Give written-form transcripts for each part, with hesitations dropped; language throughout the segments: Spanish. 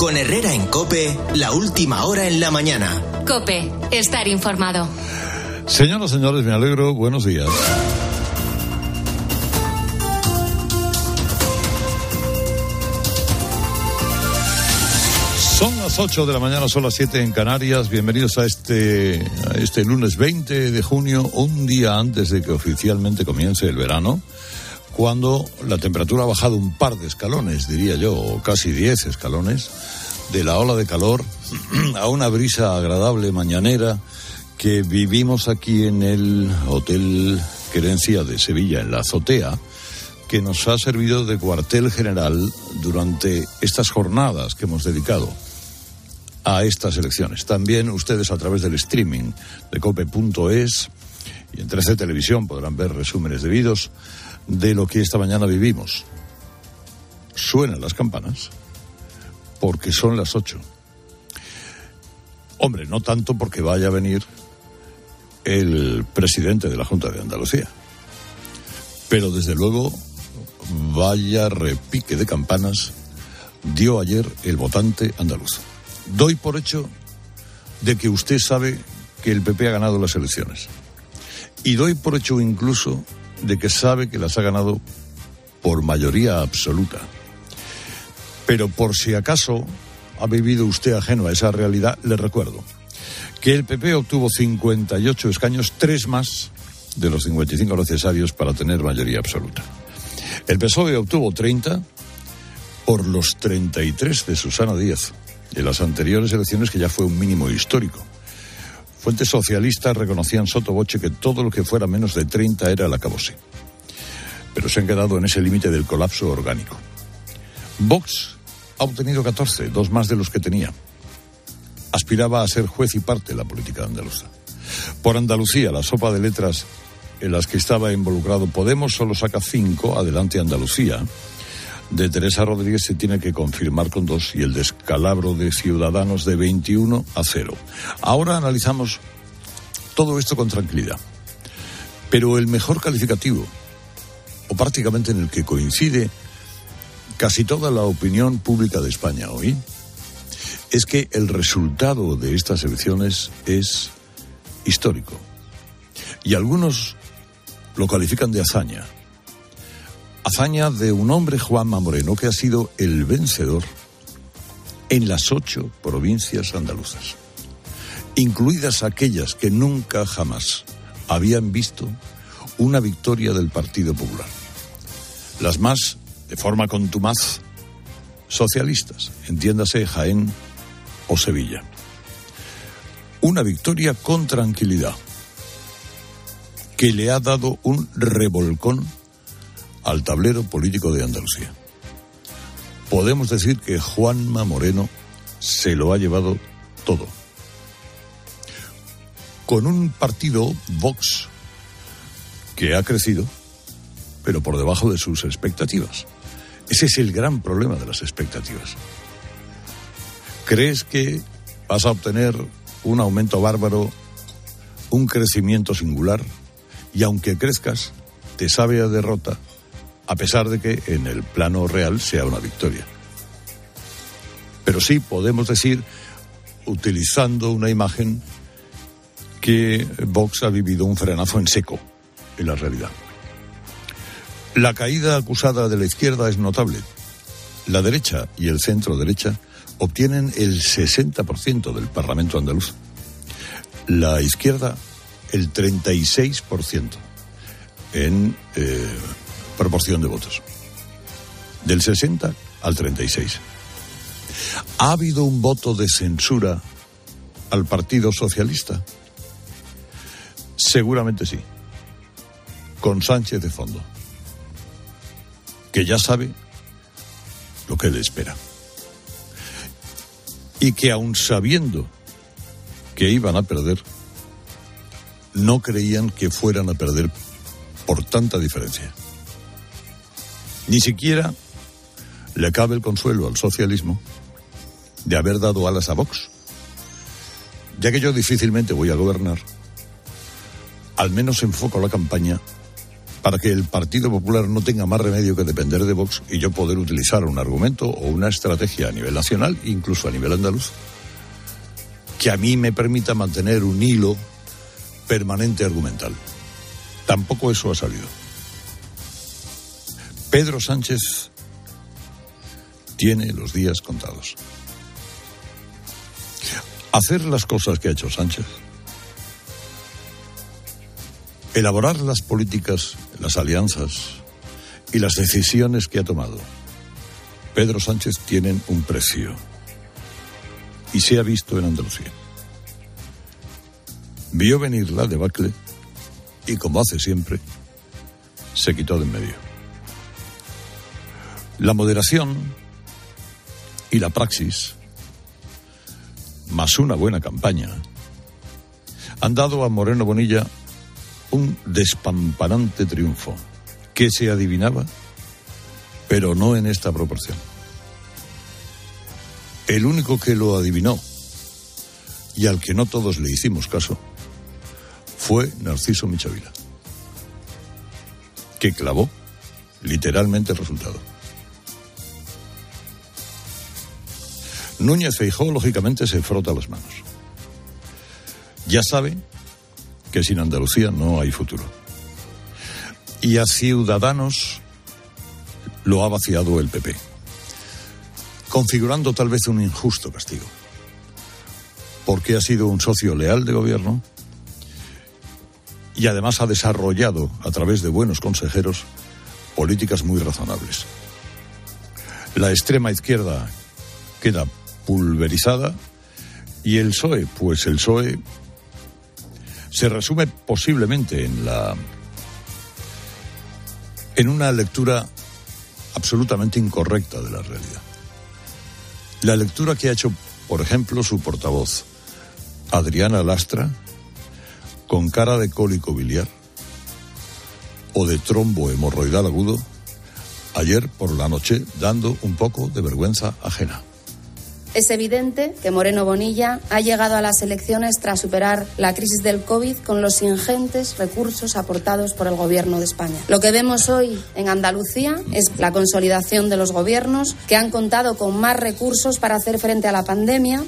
Con Herrera en COPE, la última hora en la mañana. COPE, estar informado. Señoras, señores, me alegro. Buenos días. Son las 8 de la mañana, son las 7 en Canarias. Bienvenidos a este lunes 20 de junio, un día antes de que oficialmente comience el verano, cuando la temperatura ha bajado un par de escalones, diría yo, o casi 10 escalones, de la ola de calor a una brisa agradable mañanera que vivimos aquí en el Hotel Querencia de Sevilla, en la azotea, que nos ha servido de cuartel general durante estas jornadas que hemos dedicado a estas elecciones. También ustedes a través del streaming de cope.es y en 13 Televisión podrán ver resúmenes debidos de lo que esta mañana vivimos. Suenan las campanas porque son las 8. Hombre, no tanto porque vaya a venir el presidente de la Junta de Andalucía, pero desde luego vaya repique de campanas dio ayer el votante andaluz. Doy por hecho de que usted sabe que el PP ha ganado las elecciones. Y doy por hecho incluso de que sabe que las ha ganado por mayoría absoluta. Pero por si acaso ha vivido usted ajeno a esa realidad, le recuerdo que el PP obtuvo 58 escaños, 3 más de los 55 necesarios para tener mayoría absoluta. El PSOE obtuvo 30 por los 33 de Susana Díaz. En las anteriores elecciones, que ya fue un mínimo histórico. Fuentes socialistas reconocían sotto voce que todo lo que fuera menos de 30 era el acabose. Pero se han quedado en ese límite del colapso orgánico. Vox ha obtenido 14, 2 más de los que tenía. Aspiraba a ser juez y parte de la política andaluza. Por Andalucía, la sopa de letras en las que estaba involucrado Podemos solo saca 5, adelante Andalucía. De Teresa Rodríguez se tiene que confirmar con 2 y el descalabro de Ciudadanos de 21-0. Ahora analizamos todo esto con tranquilidad. Pero el mejor calificativo, o prácticamente en el que coincide casi toda la opinión pública de España hoy, es que el resultado de estas elecciones es histórico. Y algunos lo califican de hazaña. Hazaña de un hombre, Juanma Moreno, que ha sido el vencedor en las 8 provincias andaluzas, incluidas aquellas que nunca jamás habían visto una victoria del Partido Popular. Las más, de forma contumaz, socialistas, entiéndase Jaén o Sevilla. Una victoria con tranquilidad, que le ha dado un revolcón al tablero político de Andalucía. Podemos decir que Juanma Moreno se lo ha llevado todo. Con un partido, Vox, que ha crecido, pero por debajo de sus expectativas. Ese es el gran problema de las expectativas. ¿Crees que vas a obtener un aumento bárbaro, un crecimiento singular, y aunque crezcas, te sabe a derrota, a pesar de que en el plano real sea una victoria? Pero sí podemos decir, utilizando una imagen, que Vox ha vivido un frenazo en seco en la realidad. La caída acusada de la izquierda es notable. La derecha y el centro derecha obtienen el 60% del Parlamento andaluz. La izquierda el 36% en proporción de votos. Del 60 al 36. ¿Ha habido un voto de censura al Partido Socialista? Seguramente sí. Con Sánchez de fondo, que ya sabe lo que le espera. Y que aun sabiendo que iban a perder, no creían que fueran a perder por tanta diferencia. Ni siquiera le cabe el consuelo al socialismo de haber dado alas a Vox. Ya que yo difícilmente voy a gobernar, al menos enfoco la campaña para que el Partido Popular no tenga más remedio que depender de Vox y yo poder utilizar un argumento o una estrategia a nivel nacional, incluso a nivel andaluz, que a mí me permita mantener un hilo permanente argumental. Tampoco eso ha salido. Pedro Sánchez tiene los días contados. Hacer las cosas que ha hecho Sánchez, elaborar las políticas, las alianzas y las decisiones que ha tomado Pedro Sánchez tienen un precio. Y se ha visto en Andalucía. Vio venir la debacle y, como hace siempre, se quitó de en medio. La moderación y la praxis, más una buena campaña, han dado a Moreno Bonilla un despampanante triunfo que se adivinaba, pero no en esta proporción. El único que lo adivinó y al que no todos le hicimos caso fue Narciso Michavila, que clavó literalmente el resultado. Núñez Feijóo, lógicamente, se frota las manos. Ya sabe que sin Andalucía no hay futuro. Y a Ciudadanos lo ha vaciado el PP, configurando tal vez un injusto castigo, porque ha sido un socio leal de gobierno y además ha desarrollado, a través de buenos consejeros, políticas muy razonables. La extrema izquierda queda pulverizada y el PSOE, pues el PSOE se resume posiblemente en una lectura absolutamente incorrecta de la realidad. La lectura que ha hecho, por ejemplo, su portavoz, Adriana Lastra, con cara de cólico biliar o de trombo hemorroidal agudo, ayer por la noche, dando un poco de vergüenza ajena. Es evidente que Moreno Bonilla ha llegado a las elecciones tras superar la crisis del COVID con los ingentes recursos aportados por el Gobierno de España. Lo que vemos hoy en Andalucía es la consolidación de los gobiernos que han contado con más recursos para hacer frente a la pandemia.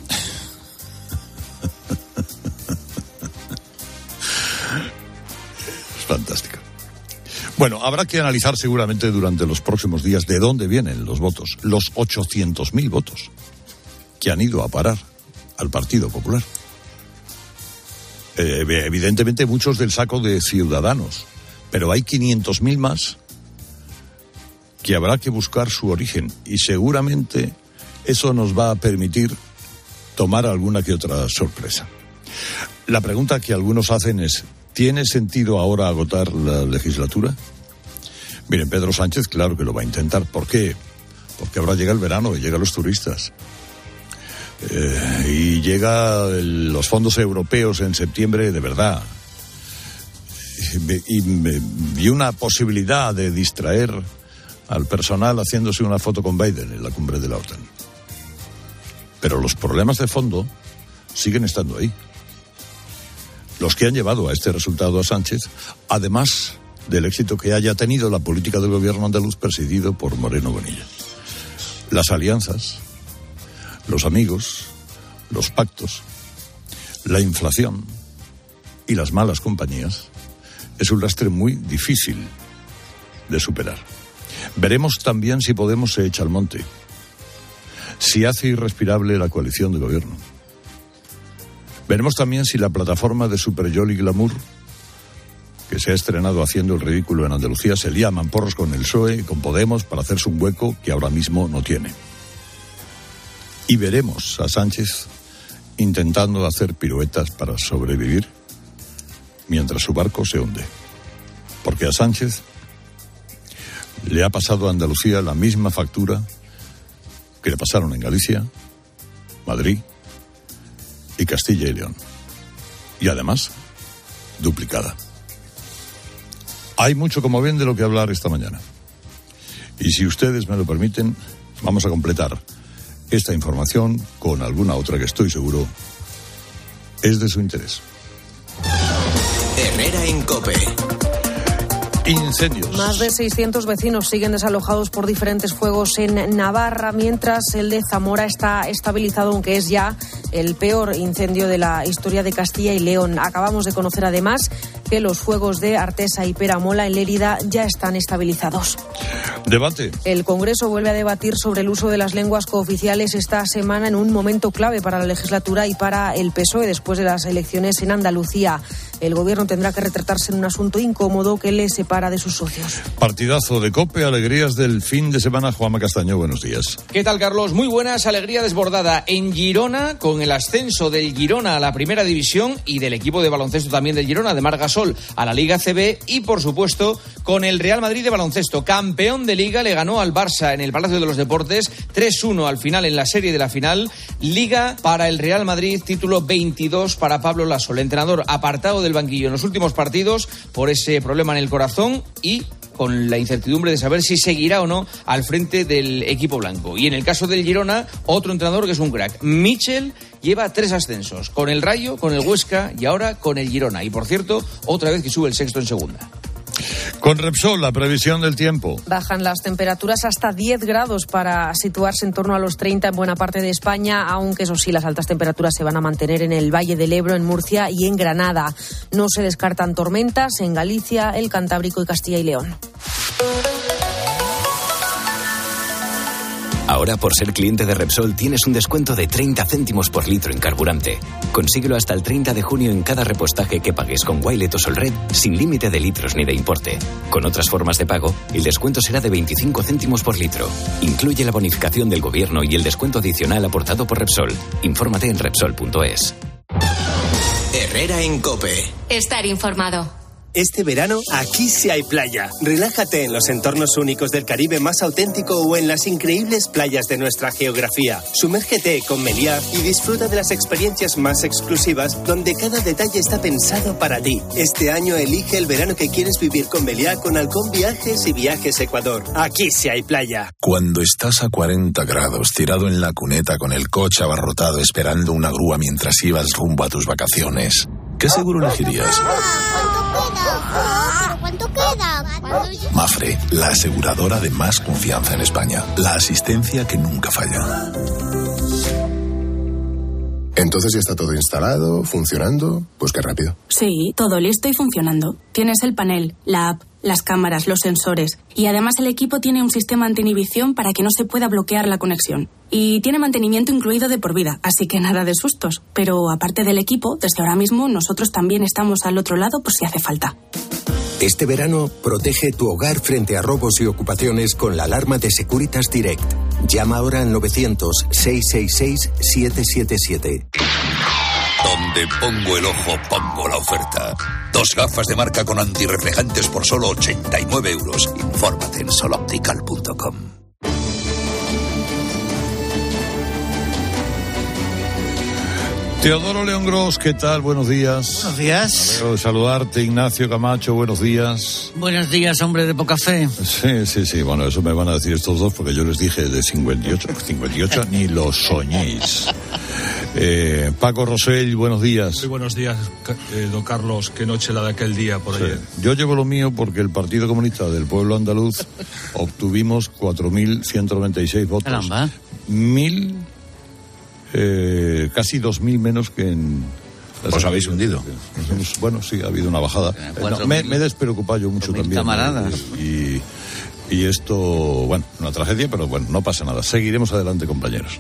Es fantástico. Bueno, habrá que analizar seguramente durante los próximos días de dónde vienen los votos, los 800.000 votos que han ido a parar al Partido Popular. Evidentemente muchos del saco de Ciudadanos, pero hay 500.000 más que habrá que buscar su origen y seguramente eso nos va a permitir tomar alguna que otra sorpresa. La pregunta que algunos hacen es, ¿tiene sentido ahora agotar la legislatura? Miren, Pedro Sánchez claro que lo va a intentar. ¿Por qué? Porque ahora llega el verano y llegan los turistas. Y llega los fondos europeos en septiembre de verdad. Y una posibilidad de distraer al personal haciéndose una foto con Biden en la cumbre de la OTAN. Pero los problemas de fondo siguen estando ahí. Los que han llevado a este resultado a Sánchez, además del éxito que haya tenido la política del gobierno andaluz presidido por Moreno Bonilla. Las alianzas, los amigos, los pactos, la inflación y las malas compañías es un lastre muy difícil de superar. Veremos también si Podemos se echa al monte, si hace irrespirable la coalición de gobierno. Veremos también si la plataforma de Superyol y Glamour, que se ha estrenado haciendo el ridículo en Andalucía, se lía a mamporros con el PSOE y con Podemos para hacerse un hueco que ahora mismo no tiene. Y veremos a Sánchez intentando hacer piruetas para sobrevivir mientras su barco se hunde. Porque a Sánchez le ha pasado a Andalucía la misma factura que le pasaron en Galicia, Madrid y Castilla y León. Y además, duplicada. Hay mucho, como ven, de lo que hablar esta mañana. Y si ustedes me lo permiten, vamos a completar esta información con alguna otra que estoy seguro es de su interés. Herrera en COPE. Incendios. Más de 600 vecinos siguen desalojados por diferentes fuegos en Navarra, mientras el de Zamora está estabilizado, aunque es ya el peor incendio de la historia de Castilla y León. Acabamos de conocer además que los fuegos de Artesa y Peramola en Lérida ya están estabilizados. Debate. El Congreso vuelve a debatir sobre el uso de las lenguas cooficiales esta semana en un momento clave para la legislatura y para el PSOE después de las elecciones en Andalucía. El Gobierno tendrá que retratarse en un asunto incómodo que le separa de sus socios. Partidazo de COPE, alegrías del fin de semana. Juanma Castaño, buenos días. ¿Qué tal, Carlos? Muy buenas, alegría desbordada en Girona, con el ascenso del Girona a la Primera División y del equipo de baloncesto también del Girona, de Marc Gasol, a la Liga CB, y por supuesto con el Real Madrid de baloncesto, campeón de Liga, le ganó al Barça en el Palacio de los Deportes, 3-1 al final en la serie de la final. Liga para el Real Madrid, título 22 para Pablo Laso, el entrenador apartado del banquillo en los últimos partidos por ese problema en el corazón y con la incertidumbre de saber si seguirá o no al frente del equipo blanco. Y en el caso del Girona, otro entrenador que es un crack, Michel, lleva 3 ascensos, con el Rayo, con el Huesca y ahora con el Girona. Y por cierto, otra vez que sube el sexto en segunda. Con Repsol, la previsión del tiempo. Bajan las temperaturas hasta 10 grados para situarse en torno a los 30 en buena parte de España, aunque eso sí, las altas temperaturas se van a mantener en el Valle del Ebro, en Murcia y en Granada. No se descartan tormentas en Galicia, el Cantábrico y Castilla y León. Ahora, por ser cliente de Repsol, tienes un descuento de 30 céntimos por litro en carburante. Consíguelo hasta el 30 de junio en cada repostaje que pagues con Wilet o Solred, sin límite de litros ni de importe. Con otras formas de pago, el descuento será de 25 céntimos por litro. Incluye la bonificación del Gobierno y el descuento adicional aportado por Repsol. Infórmate en Repsol.es. Herrera en COPE. Estar informado. Este verano, aquí sí hay playa. Relájate en los entornos únicos del Caribe más auténtico o en las increíbles playas de nuestra geografía. Sumérgete con Meliá y disfruta de las experiencias más exclusivas donde cada detalle está pensado para ti. Este año elige el verano que quieres vivir con Meliá con Halcón Viajes y Viajes Ecuador. Aquí sí hay playa. Cuando estás a 40 grados, tirado en la cuneta con el coche abarrotado esperando una grúa mientras ibas rumbo a tus vacaciones, ¿qué seguro elegirías? ¿Cuánto queda? Mafre, la aseguradora de más confianza en España. La asistencia que nunca falla. Entonces ya está todo instalado, funcionando. Pues qué rápido. Sí, todo listo y funcionando. Tienes el panel, la app, las cámaras, los sensores. Y además el equipo tiene un sistema anti-inhibición para que no se pueda bloquear la conexión. Y tiene mantenimiento incluido de por vida, así que nada de sustos. Pero aparte del equipo, desde ahora mismo nosotros también estamos al otro lado por si hace falta. Este verano, protege tu hogar frente a robos y ocupaciones con la alarma de Securitas Direct. Llama ahora al 900-666-777. Donde pongo el ojo, pongo la oferta. 2 gafas de marca con antirreflejantes por solo 89 euros. Infórmate en soloptical.com. Teodoro León Gros, ¿qué tal? Buenos días. Buenos días. Quiero saludarte, Ignacio Camacho, buenos días. Buenos días, hombre de poca fe. Sí, bueno, eso me van a decir estos dos porque yo les dije de 58 ni lo soñéis. Paco Rosell, buenos días. Muy buenos días, don Carlos, qué noche la de aquel día por ayer. Yo llevo lo mío porque el Partido Comunista del Pueblo Andaluz obtuvimos 4.196 votos. Caramba. Casi 2.000 menos que en... ¿Os habéis hundido? Bueno, sí, ha habido una bajada. Me he despreocupado yo mucho también. Camaradas. Y esto, bueno, una tragedia, pero bueno, no pasa nada. Seguiremos adelante, compañeros.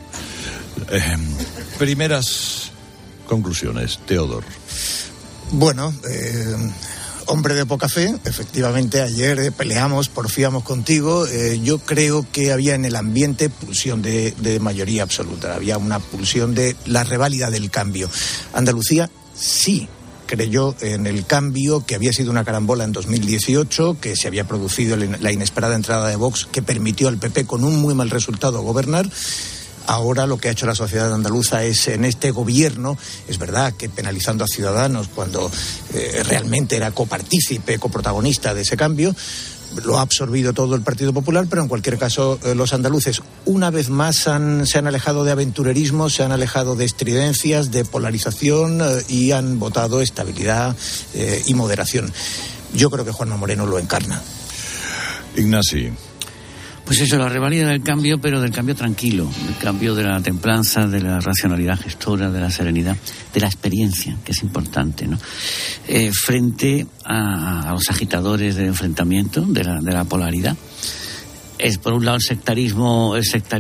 Primeras conclusiones, Teodor. Bueno, hombre de poca fe, efectivamente ayer peleamos, porfiamos contigo. Yo creo que había en el ambiente pulsión de mayoría absoluta, había una pulsión de la reválida del cambio. Andalucía sí creyó en el cambio, que había sido una carambola en 2018, que se había producido la inesperada entrada de Vox, que permitió al PP con un muy mal resultado gobernar. Ahora lo que ha hecho la sociedad andaluza es, en este gobierno, es verdad que penalizando a Ciudadanos cuando realmente era copartícipe, coprotagonista de ese cambio, lo ha absorbido todo el Partido Popular, pero en cualquier caso los andaluces una vez más se han alejado de aventurerismo, se han alejado de estridencias, de polarización y han votado estabilidad y moderación. yo creo que Juanma Moreno lo encarna. Ignasi. Pues eso, la revalida del cambio, pero del cambio tranquilo, del cambio de la templanza, de la racionalidad gestora, de la serenidad, de la experiencia, que es importante, ¿no? Frente a los agitadores de enfrentamiento, de la polaridad. Es por un lado el sectarismo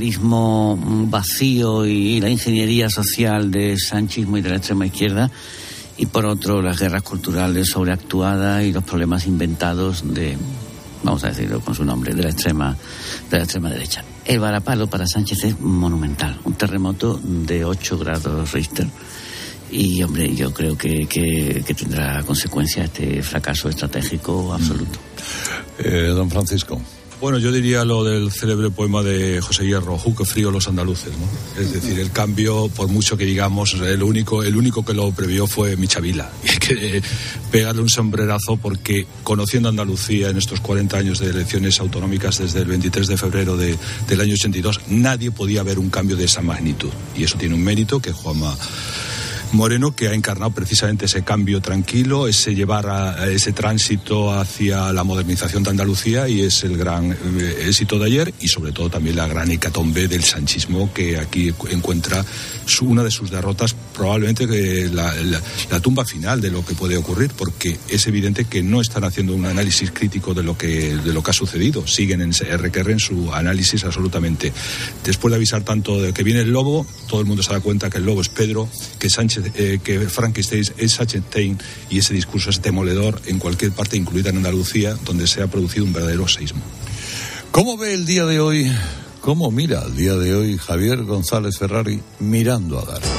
vacío y la ingeniería social del sanchismo y de la extrema izquierda, y por otro las guerras culturales sobreactuadas y los problemas inventados de, vamos a decirlo con su nombre, de la extrema derecha. El varapalo para Sánchez es monumental, un terremoto de 8 grados Richter. Y, hombre, yo creo que tendrá consecuencias este fracaso estratégico absoluto. Don Francisco. Bueno, yo diría lo del célebre poema de José Hierro, Juque frío los andaluces, ¿no? Es decir, el cambio, por mucho que digamos, el único que lo previó fue Michavila. Y hay que pegarle un sombrerazo porque, conociendo Andalucía en estos 40 años de elecciones autonómicas desde el 23 de febrero del año 82, nadie podía ver un cambio de esa magnitud. Y eso tiene un mérito que Juanma Moreno, que ha encarnado precisamente ese cambio tranquilo, ese llevar a ese tránsito hacia la modernización de Andalucía, y es el gran éxito de ayer, y sobre todo también la gran hecatombe del sanchismo, que aquí encuentra una de sus derrotas, probablemente la tumba final de lo que puede ocurrir, porque es evidente que no están haciendo un análisis crítico de lo que ha sucedido. Siguen en su análisis absolutamente. Después de avisar tanto de que viene el lobo, todo el mundo se da cuenta que el lobo es Pedro, que Frankenstein es Sánchez, y ese discurso es demoledor en cualquier parte, incluida en Andalucía, donde se ha producido un verdadero seísmo. ¿Cómo ve el día de hoy? ¿Cómo mira el día de hoy Javier González Ferrari mirando a Darwin?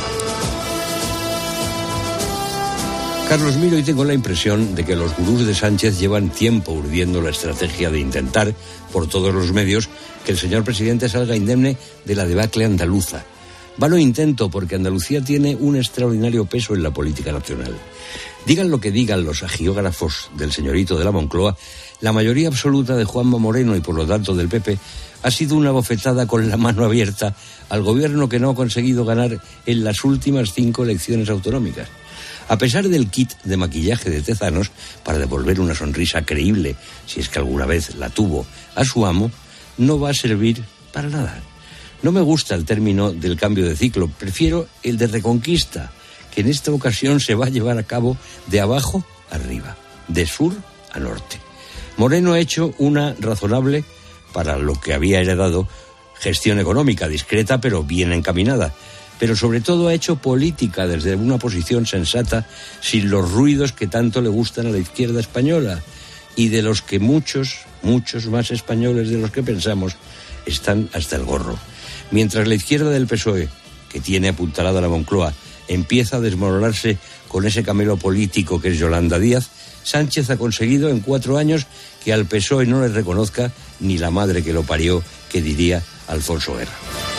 Carlos, miro y tengo la impresión de que los gurús de Sánchez llevan tiempo urdiendo la estrategia de intentar, por todos los medios, que el señor presidente salga indemne de la debacle andaluza. Vano intento, porque Andalucía tiene un extraordinario peso en la política nacional. Digan lo que digan los agiógrafos del señorito de la Moncloa, la mayoría absoluta de Juanma Moreno y por lo tanto del PP ha sido una bofetada con la mano abierta al gobierno que no ha conseguido ganar en las últimas 5 elecciones autonómicas. A pesar del kit de maquillaje de Tezanos para devolver una sonrisa creíble, si es que alguna vez la tuvo, a su amo, no va a servir para nada. No me gusta el término del cambio de ciclo, prefiero el de reconquista, que en esta ocasión se va a llevar a cabo de abajo a arriba, de sur a norte. Moreno ha hecho una razonable, para lo que había heredado, gestión económica, discreta pero bien encaminada, pero sobre todo ha hecho política desde una posición sensata, sin los ruidos que tanto le gustan a la izquierda española, y de los que muchos más españoles de los que pensamos están hasta el gorro. Mientras la izquierda del PSOE, que tiene apuntalada la Moncloa, empieza a desmoronarse con ese camelo político que es Yolanda Díaz, Sánchez ha conseguido en 4 años que al PSOE no le reconozca ni la madre que lo parió, que diría Alfonso Guerra.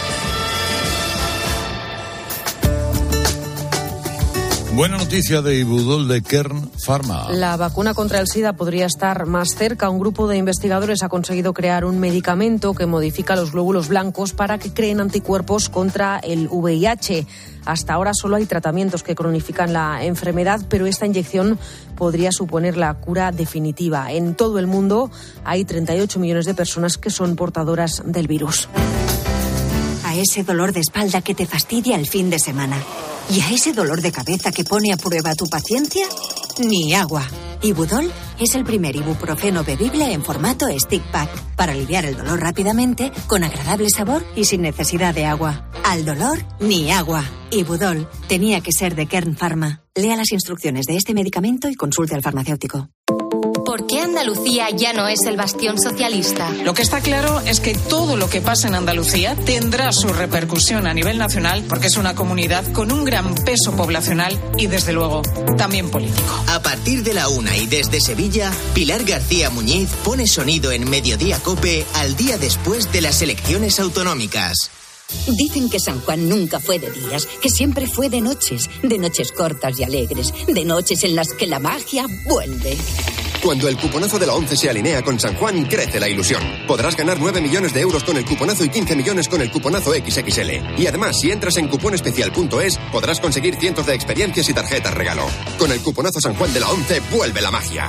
Buena noticia de Ibudol de Kern Pharma. La vacuna contra el SIDA podría estar más cerca. Un grupo de investigadores ha conseguido crear un medicamento que modifica los glóbulos blancos para que creen anticuerpos contra el VIH. Hasta ahora solo hay tratamientos que cronifican la enfermedad, pero esta inyección podría suponer la cura definitiva. En todo el mundo hay 38 millones de personas que son portadoras del virus. A ese dolor de espalda que te fastidia el fin de semana. ¿Y a ese dolor de cabeza que pone a prueba tu paciencia? Ni agua. Ibudol es el primer ibuprofeno bebible en formato stick pack para aliviar el dolor rápidamente, con agradable sabor y sin necesidad de agua. Al dolor, ni agua. Ibudol tenía que ser de Kern Pharma. Lea las instrucciones de este medicamento y consulte al farmacéutico. ¿Por qué Andalucía ya no es el bastión socialista? Lo que está claro es que todo lo que pasa en Andalucía tendrá su repercusión a nivel nacional, porque es una comunidad con un gran peso poblacional y, desde luego, también político. A partir de la 1 y desde Sevilla, Pilar García Muñiz pone sonido en Mediodía COPE al día después de las elecciones autonómicas. Dicen que San Juan nunca fue de días, que siempre fue de noches cortas y alegres, de noches en las que la magia vuelve. Cuando el cuponazo de la 11 se alinea con San Juan, crece la ilusión. Podrás ganar 9 millones de euros con el cuponazo y 15 millones con el cuponazo XXL. Y además, si entras en cuponespecial.es, podrás conseguir cientos de experiencias y tarjetas regalo. Con el cuponazo San Juan de la 11, vuelve la magia.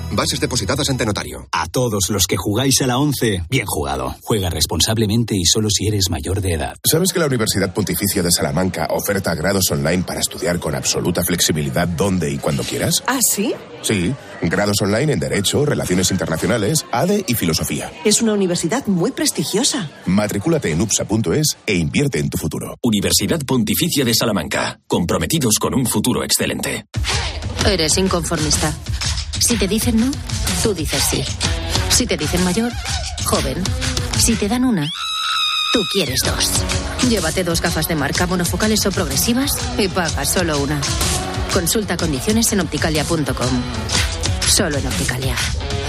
Bases depositadas ante notario. A todos los que jugáis a la 11, bien jugado. Juega responsablemente y solo si eres mayor de edad. ¿Sabes que la Universidad Pontificia de Salamanca oferta grados online para estudiar con absoluta flexibilidad donde y cuando quieras? ¿Ah, sí? Sí, grados online en Derecho, Relaciones Internacionales, ADE y Filosofía. Es una universidad muy prestigiosa. Matricúlate en upsa.es e invierte en tu futuro. Universidad Pontificia de Salamanca. Comprometidos con un futuro excelente. Eres inconformista. Si te dicen no, tú dices sí. Si te dicen mayor, joven. Si te dan una, tú quieres dos. Llévate 2 gafas de marca monofocales o progresivas y pagas solo una. Consulta condiciones en opticalia.com. Solo en Opticalia.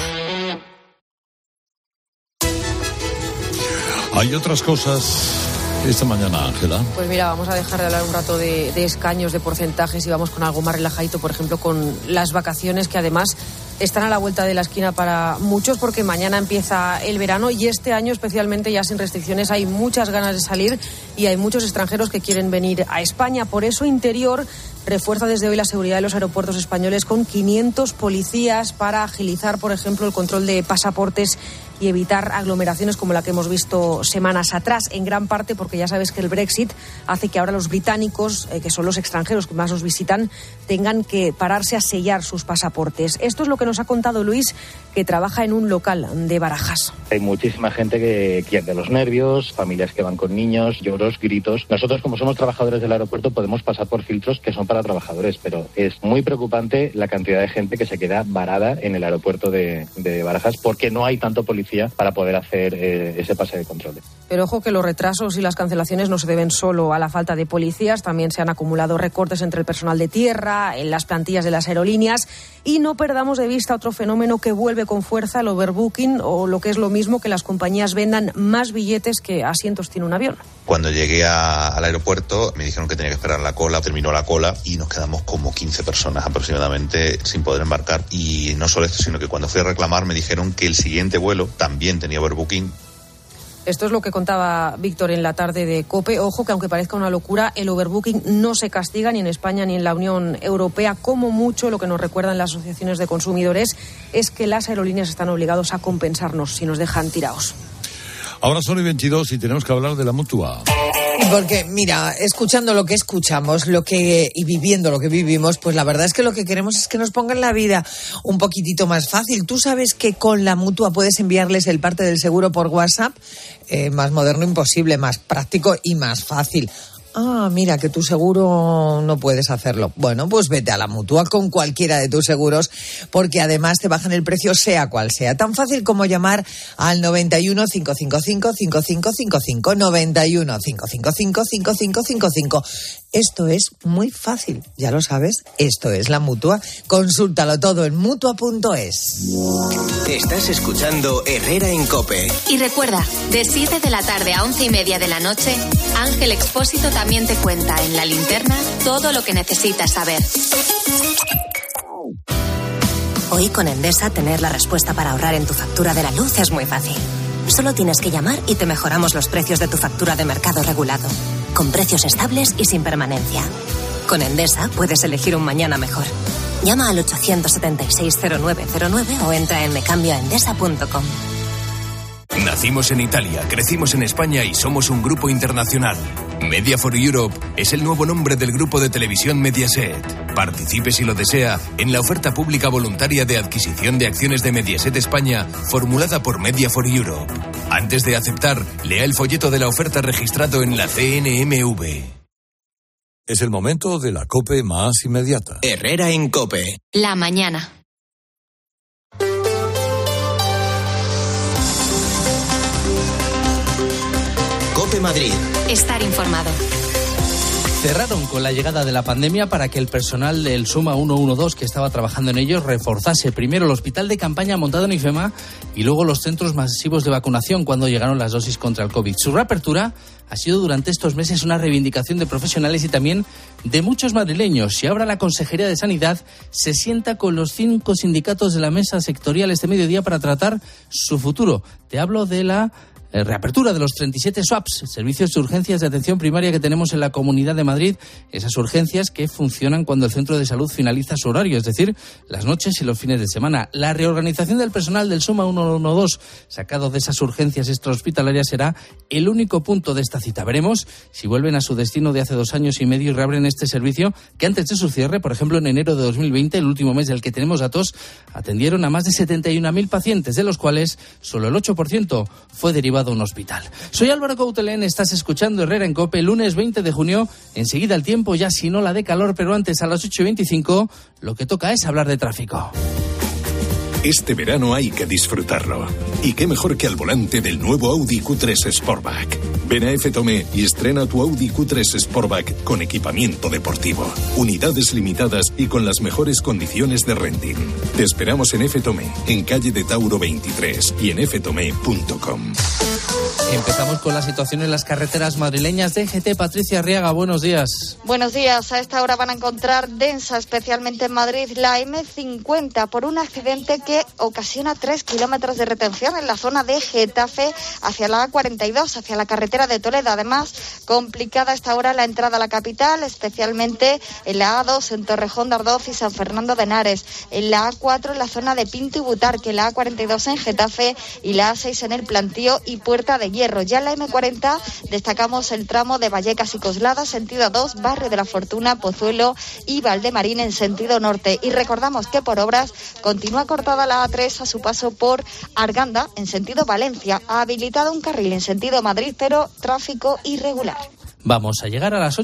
Hay otras cosas esta mañana, Ángela. Pues mira, vamos a dejar de hablar un rato de escaños, de porcentajes y vamos con algo más relajadito, por ejemplo, con las vacaciones, que además están a la vuelta de la esquina para muchos porque mañana empieza el verano y este año especialmente ya sin restricciones hay muchas ganas de salir y hay muchos extranjeros que quieren venir a España. Por eso Interior refuerza desde hoy la seguridad de los aeropuertos españoles con 500 policías para agilizar, por ejemplo, el control de pasaportes y evitar aglomeraciones como la que hemos visto semanas atrás, en gran parte porque ya sabes que el Brexit hace que ahora los británicos, que son los extranjeros que más nos visitan, tengan que pararse a sellar sus pasaportes. Esto es lo que nos ha contado Luis, que trabaja en un local de Barajas. Hay muchísima gente que pierde los nervios, familias que van con niños, lloros, gritos. Nosotros, como somos trabajadores del aeropuerto, podemos pasar por filtros que son para trabajadores, pero es muy preocupante la cantidad de gente que se queda varada en el aeropuerto de Barajas porque no hay tanto policía para poder hacer ese pase de controles. Pero ojo que los retrasos y las cancelaciones no se deben solo a la falta de policías, también se han acumulado recortes entre el personal de tierra, en las plantillas de las aerolíneas y no perdamos de vista otro fenómeno que vuelve con fuerza, el overbooking, o lo que es lo mismo, que las compañías vendan más billetes que asientos tiene un avión. Cuando llegué al aeropuerto me dijeron que tenía que esperar la cola, terminó la cola y nos quedamos como 15 personas aproximadamente sin poder embarcar. Y no solo esto, sino que cuando fui a reclamar me dijeron que el siguiente vuelo también tenía overbooking. Esto es lo que contaba Víctor en la tarde de COPE. Ojo que aunque parezca una locura, el overbooking no se castiga ni en España ni en la Unión Europea. Como mucho, lo que nos recuerdan las asociaciones de consumidores es que las aerolíneas están obligados a compensarnos si nos dejan tirados. Ahora son y 22 y tenemos que hablar de la Mutua. Porque, mira, escuchando lo que escuchamos y viviendo lo que vivimos, pues la verdad es que lo que queremos es que nos pongan la vida un poquitito más fácil. Tú sabes que con la Mutua puedes enviarles el parte del seguro por WhatsApp, más moderno imposible, más práctico y más fácil. Ah, mira, que tu seguro no puedes hacerlo. Bueno, pues vete a la Mutua con cualquiera de tus seguros, porque además te bajan el precio sea cual sea. Tan fácil como llamar al 91 555 5555, 91 555 5555. Esto es muy fácil, ya lo sabes, esto es la Mutua. Consúltalo todo en Mutua.es. Estás escuchando Herrera en COPE. Y recuerda, de 7 de la tarde a 11:30 de la noche, Ángel Expósito también te cuenta en La Linterna todo lo que necesitas saber. Hoy con Endesa tener la respuesta para ahorrar en tu factura de la luz es muy fácil. Solo tienes que llamar y te mejoramos los precios de tu factura de mercado regulado, con precios estables y sin permanencia. Con Endesa puedes elegir un mañana mejor. Llama al 876-0909 o entra en mecambioaendesa.com. Nacimos en Italia, crecimos en España y somos un grupo internacional. Media for Europe es el nuevo nombre del grupo de televisión Mediaset. Participe si lo desea en la oferta pública voluntaria de adquisición de acciones de Mediaset España formulada por Media for Europe. Antes de aceptar, lea el folleto de la oferta registrado en la CNMV. Es el momento de la COPE más inmediata. Herrera en COPE. La mañana. COPE Madrid. Estar informado. Cerraron con la llegada de la pandemia para que el personal del Suma 112 que estaba trabajando en ellos reforzase primero el hospital de campaña montado en IFEMA y luego los centros masivos de vacunación cuando llegaron las dosis contra el COVID. Su reapertura ha sido durante estos meses una reivindicación de profesionales y también de muchos madrileños. Y ahora la Consejería de Sanidad se sienta con los 5 sindicatos de la mesa sectorial este mediodía para tratar su futuro. Te hablo de la reapertura de los 37 SWAPs, servicios de urgencias de atención primaria que tenemos en la Comunidad de Madrid, esas urgencias que funcionan cuando el centro de salud finaliza su horario, es decir, las noches y los fines de semana. La reorganización del personal del SUMA 112 sacado de esas urgencias extrahospitalarias será el único punto de esta cita. Veremos si vuelven a su destino de hace 2 años y medio y reabren este servicio que antes de su cierre, por ejemplo en enero de 2020, el último mes del que tenemos datos, atendieron a más de 71.000 pacientes, de los cuales solo el 8% fue derivado a un hospital. Soy Álvaro Coutelén, estás escuchando Herrera en COPE, lunes 20 de junio, enseguida el tiempo ya sin ola de calor, pero antes a las 8:25 lo que toca es hablar de tráfico. Este verano hay que disfrutarlo. Y qué mejor que al volante del nuevo Audi Q3 Sportback. Ven a F-Tomé y estrena tu Audi Q3 Sportback con equipamiento deportivo. Unidades limitadas y con las mejores condiciones de renting. Te esperamos en F-Tomé, en calle de Tauro 23 y en ftome.com. Empezamos con la situación en las carreteras madrileñas. DGT, Patricia Arriaga, buenos días. Buenos días. A esta hora van a encontrar densa, especialmente en Madrid, la M50 por un accidente que ocasiona 3 kilómetros de retención en la zona de Getafe hacia la A42, hacia la carretera de Toledo. Además, complicada a esta hora la entrada a la capital, especialmente en la A2 en Torrejón de Ardoz y San Fernando de Henares, en la A4 en la zona de Pinto y Butarque, la A42 en Getafe y la A6 en el Plantío y Puerta de Hierro. Ya en la M40 destacamos el tramo de Vallecas y Coslada, sentido 2, Barrio de la Fortuna, Pozuelo y Valdemarín en sentido norte. Y recordamos que por obras continúa cortada la A3 a su paso por Arganda en sentido Valencia. Ha habilitado un carril en sentido Madrid, pero tráfico irregular. Vamos a llegar a las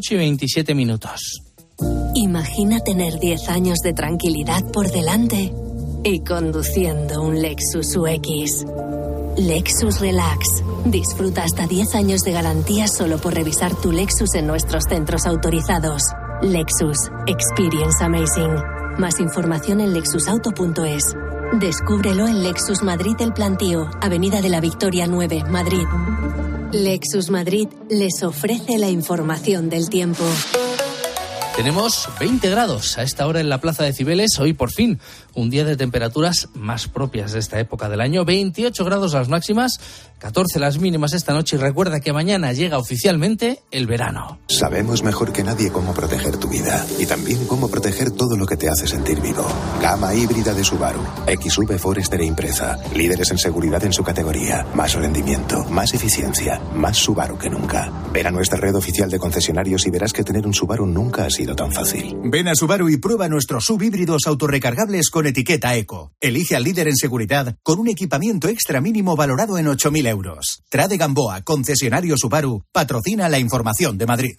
8:27. Imagina tener 10 años de tranquilidad por delante y conduciendo un Lexus UX. Lexus Relax. Disfruta hasta 10 años de garantía solo por revisar tu Lexus en nuestros centros autorizados. Lexus. Experience amazing. Más información en lexusauto.es. Descúbrelo en Lexus Madrid El Plantío, Avenida de la Victoria 9, Madrid. Lexus Madrid les ofrece la información del tiempo. Tenemos 20 grados a esta hora en la Plaza de Cibeles. Hoy, por fin, un día de temperaturas más propias de esta época del año. 28 grados las máximas, 14 las mínimas esta noche. Y recuerda que mañana llega oficialmente el verano. Sabemos mejor que nadie cómo proteger tu vida y también cómo proteger todo lo que te hace sentir vivo. Gama híbrida de Subaru. XV Forester e Impreza. Líderes en seguridad en su categoría. Más rendimiento, más eficiencia, más Subaru que nunca. Ven a nuestra red oficial de concesionarios y verás que tener un Subaru nunca ha sido tan fácil. Ven a Subaru y prueba nuestros subhíbridos autorrecargables con etiqueta Eco. Elige al líder en seguridad con un equipamiento extra mínimo valorado en 8.000 euros. Trade Gamboa, concesionario Subaru, patrocina la información de Madrid.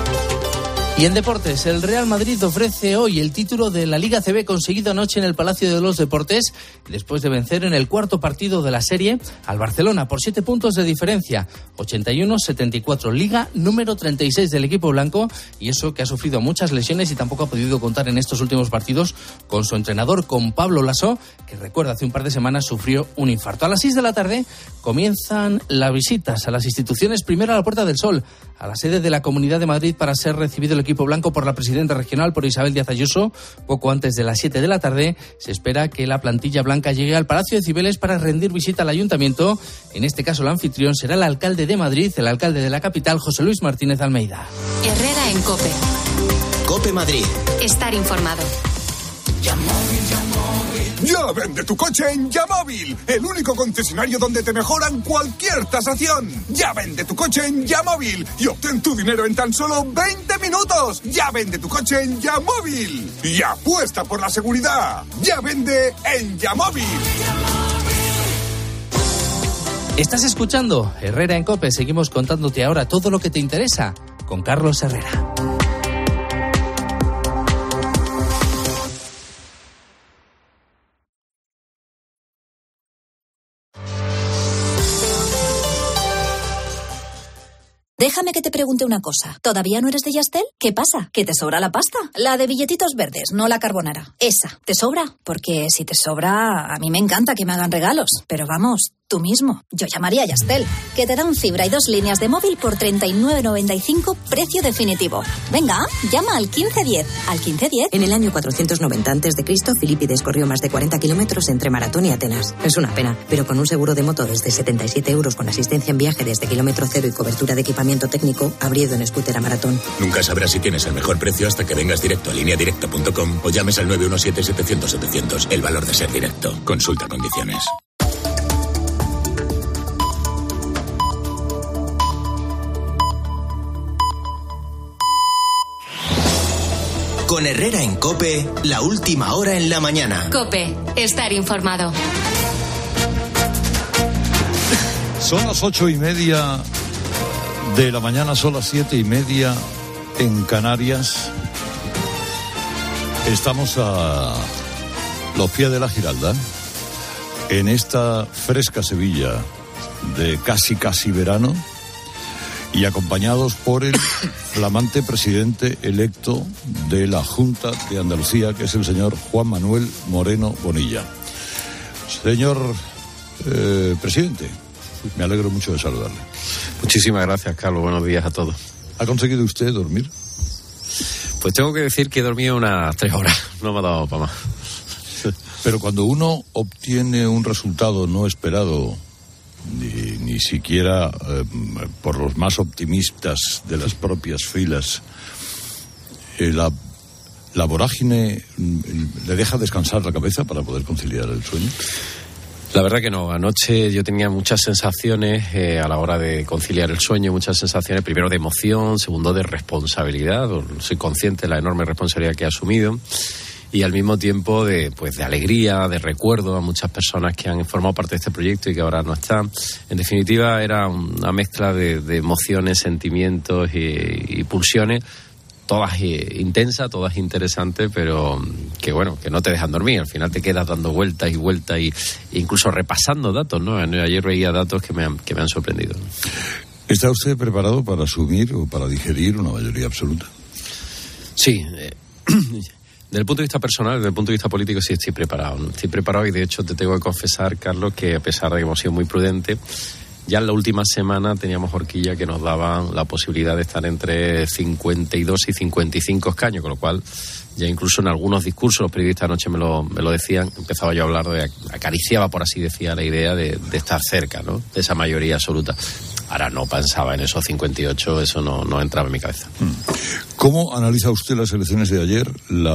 Y en deportes, el Real Madrid ofrece hoy el título de la Liga CB conseguido anoche en el Palacio de los Deportes, después de vencer en el cuarto partido de la serie al Barcelona por 7 puntos de diferencia, 81-74, Liga número 36 del equipo blanco, y eso que ha sufrido muchas lesiones y tampoco ha podido contar en estos últimos partidos con su entrenador, con Pablo Lasó, que recuerda hace un par de semanas sufrió un infarto. A las 6 de la tarde comienzan las visitas a las instituciones, primero a la Puerta del Sol, a la sede de la Comunidad de Madrid para ser recibido el equipo blanco por la presidenta regional, por Isabel Díaz Ayuso. Poco antes de las 7 de la tarde se espera que la plantilla blanca llegue al Palacio de Cibeles para rendir visita al ayuntamiento. En este caso el anfitrión será el alcalde de Madrid, el alcalde de la capital, José Luis Martínez Almeida. Herrera en COPE. COPE Madrid. Estar informado. Ya vende tu coche en Yamóvil, el único concesionario donde te mejoran cualquier tasación. Ya vende tu coche en Yamóvil y obtén tu dinero en tan solo 20 minutos. Ya vende tu coche en Yamóvil y apuesta por la seguridad. Ya vende en Yamóvil. Estás escuchando Herrera en COPE. Seguimos contándote ahora todo lo que te interesa con Carlos Herrera. Déjame que te pregunte una cosa. ¿Todavía no eres de Yastel? ¿Qué pasa? ¿Que te sobra la pasta? La de billetitos verdes, no la carbonara. Esa, ¿te sobra? Porque si te sobra, a mí me encanta que me hagan regalos. Pero vamos, Tú mismo. Yo llamaría a Yastel, que te dan fibra y 2 líneas de móvil por 39,95, precio definitivo. Venga, llama al 1510. ¿Al 1510? En el año 490 a.C., Filipides corrió más de 40 kilómetros entre Maratón y Atenas. Es una pena, pero con un seguro de moto desde 77 € con asistencia en viaje desde kilómetro cero y cobertura de equipamiento técnico, habría ido en scooter a Maratón. Nunca sabrás si tienes el mejor precio hasta que vengas directo a lineadirecta.com o llames al 917-700-700. El valor de ser directo. Consulta condiciones. Con Herrera en COPE, la última hora en la mañana. COPE, estar informado. Son las 8:30 de la mañana, son las 7:30 en Canarias. Estamos a los pies de la Giralda, en esta fresca Sevilla de casi verano, y acompañados por el flamante presidente electo de la Junta de Andalucía, que es el señor Juan Manuel Moreno Bonilla. Señor presidente, me alegro mucho de saludarle. Muchísimas gracias, Carlos. Buenos días a todos. ¿Ha conseguido usted dormir? Pues tengo que decir que he dormido unas 3 horas. No me ha dado para más. Pero cuando uno obtiene un resultado no esperado, ni siquiera por los más optimistas de las propias filas, la vorágine le deja descansar la cabeza para poder conciliar el sueño. La verdad que no. Anoche yo tenía muchas sensaciones a la hora de conciliar el sueño, muchas sensaciones, primero de emoción, segundo de responsabilidad. Soy consciente de la enorme responsabilidad que he asumido. Y al mismo tiempo de alegría, de recuerdo a muchas personas que han formado parte de este proyecto y que ahora no están. En definitiva, era una mezcla de emociones, sentimientos y pulsiones, todas intensas, todas interesantes, pero que bueno, que no te dejan dormir. Al final te quedas dando vueltas y vueltas e incluso repasando datos, ¿no? Ayer veía datos que me han sorprendido. ¿Está usted preparado para asumir o para digerir una mayoría absoluta? Sí. Desde el punto de vista personal, desde el punto de vista político, sí estoy preparado, ¿no? Estoy preparado y de hecho te tengo que confesar, Carlos, que a pesar de que hemos sido muy prudentes, ya en la última semana teníamos horquilla que nos daban la posibilidad de estar entre 52 y 55 escaños, con lo cual ya incluso en algunos discursos, los periodistas anoche me lo decían, empezaba yo a hablar acariciaba, por así decir, la idea de estar cerca, ¿no? De esa mayoría absoluta. Ahora no pensaba en esos 58, eso no entraba en mi cabeza. ¿Cómo analiza usted las elecciones de ayer,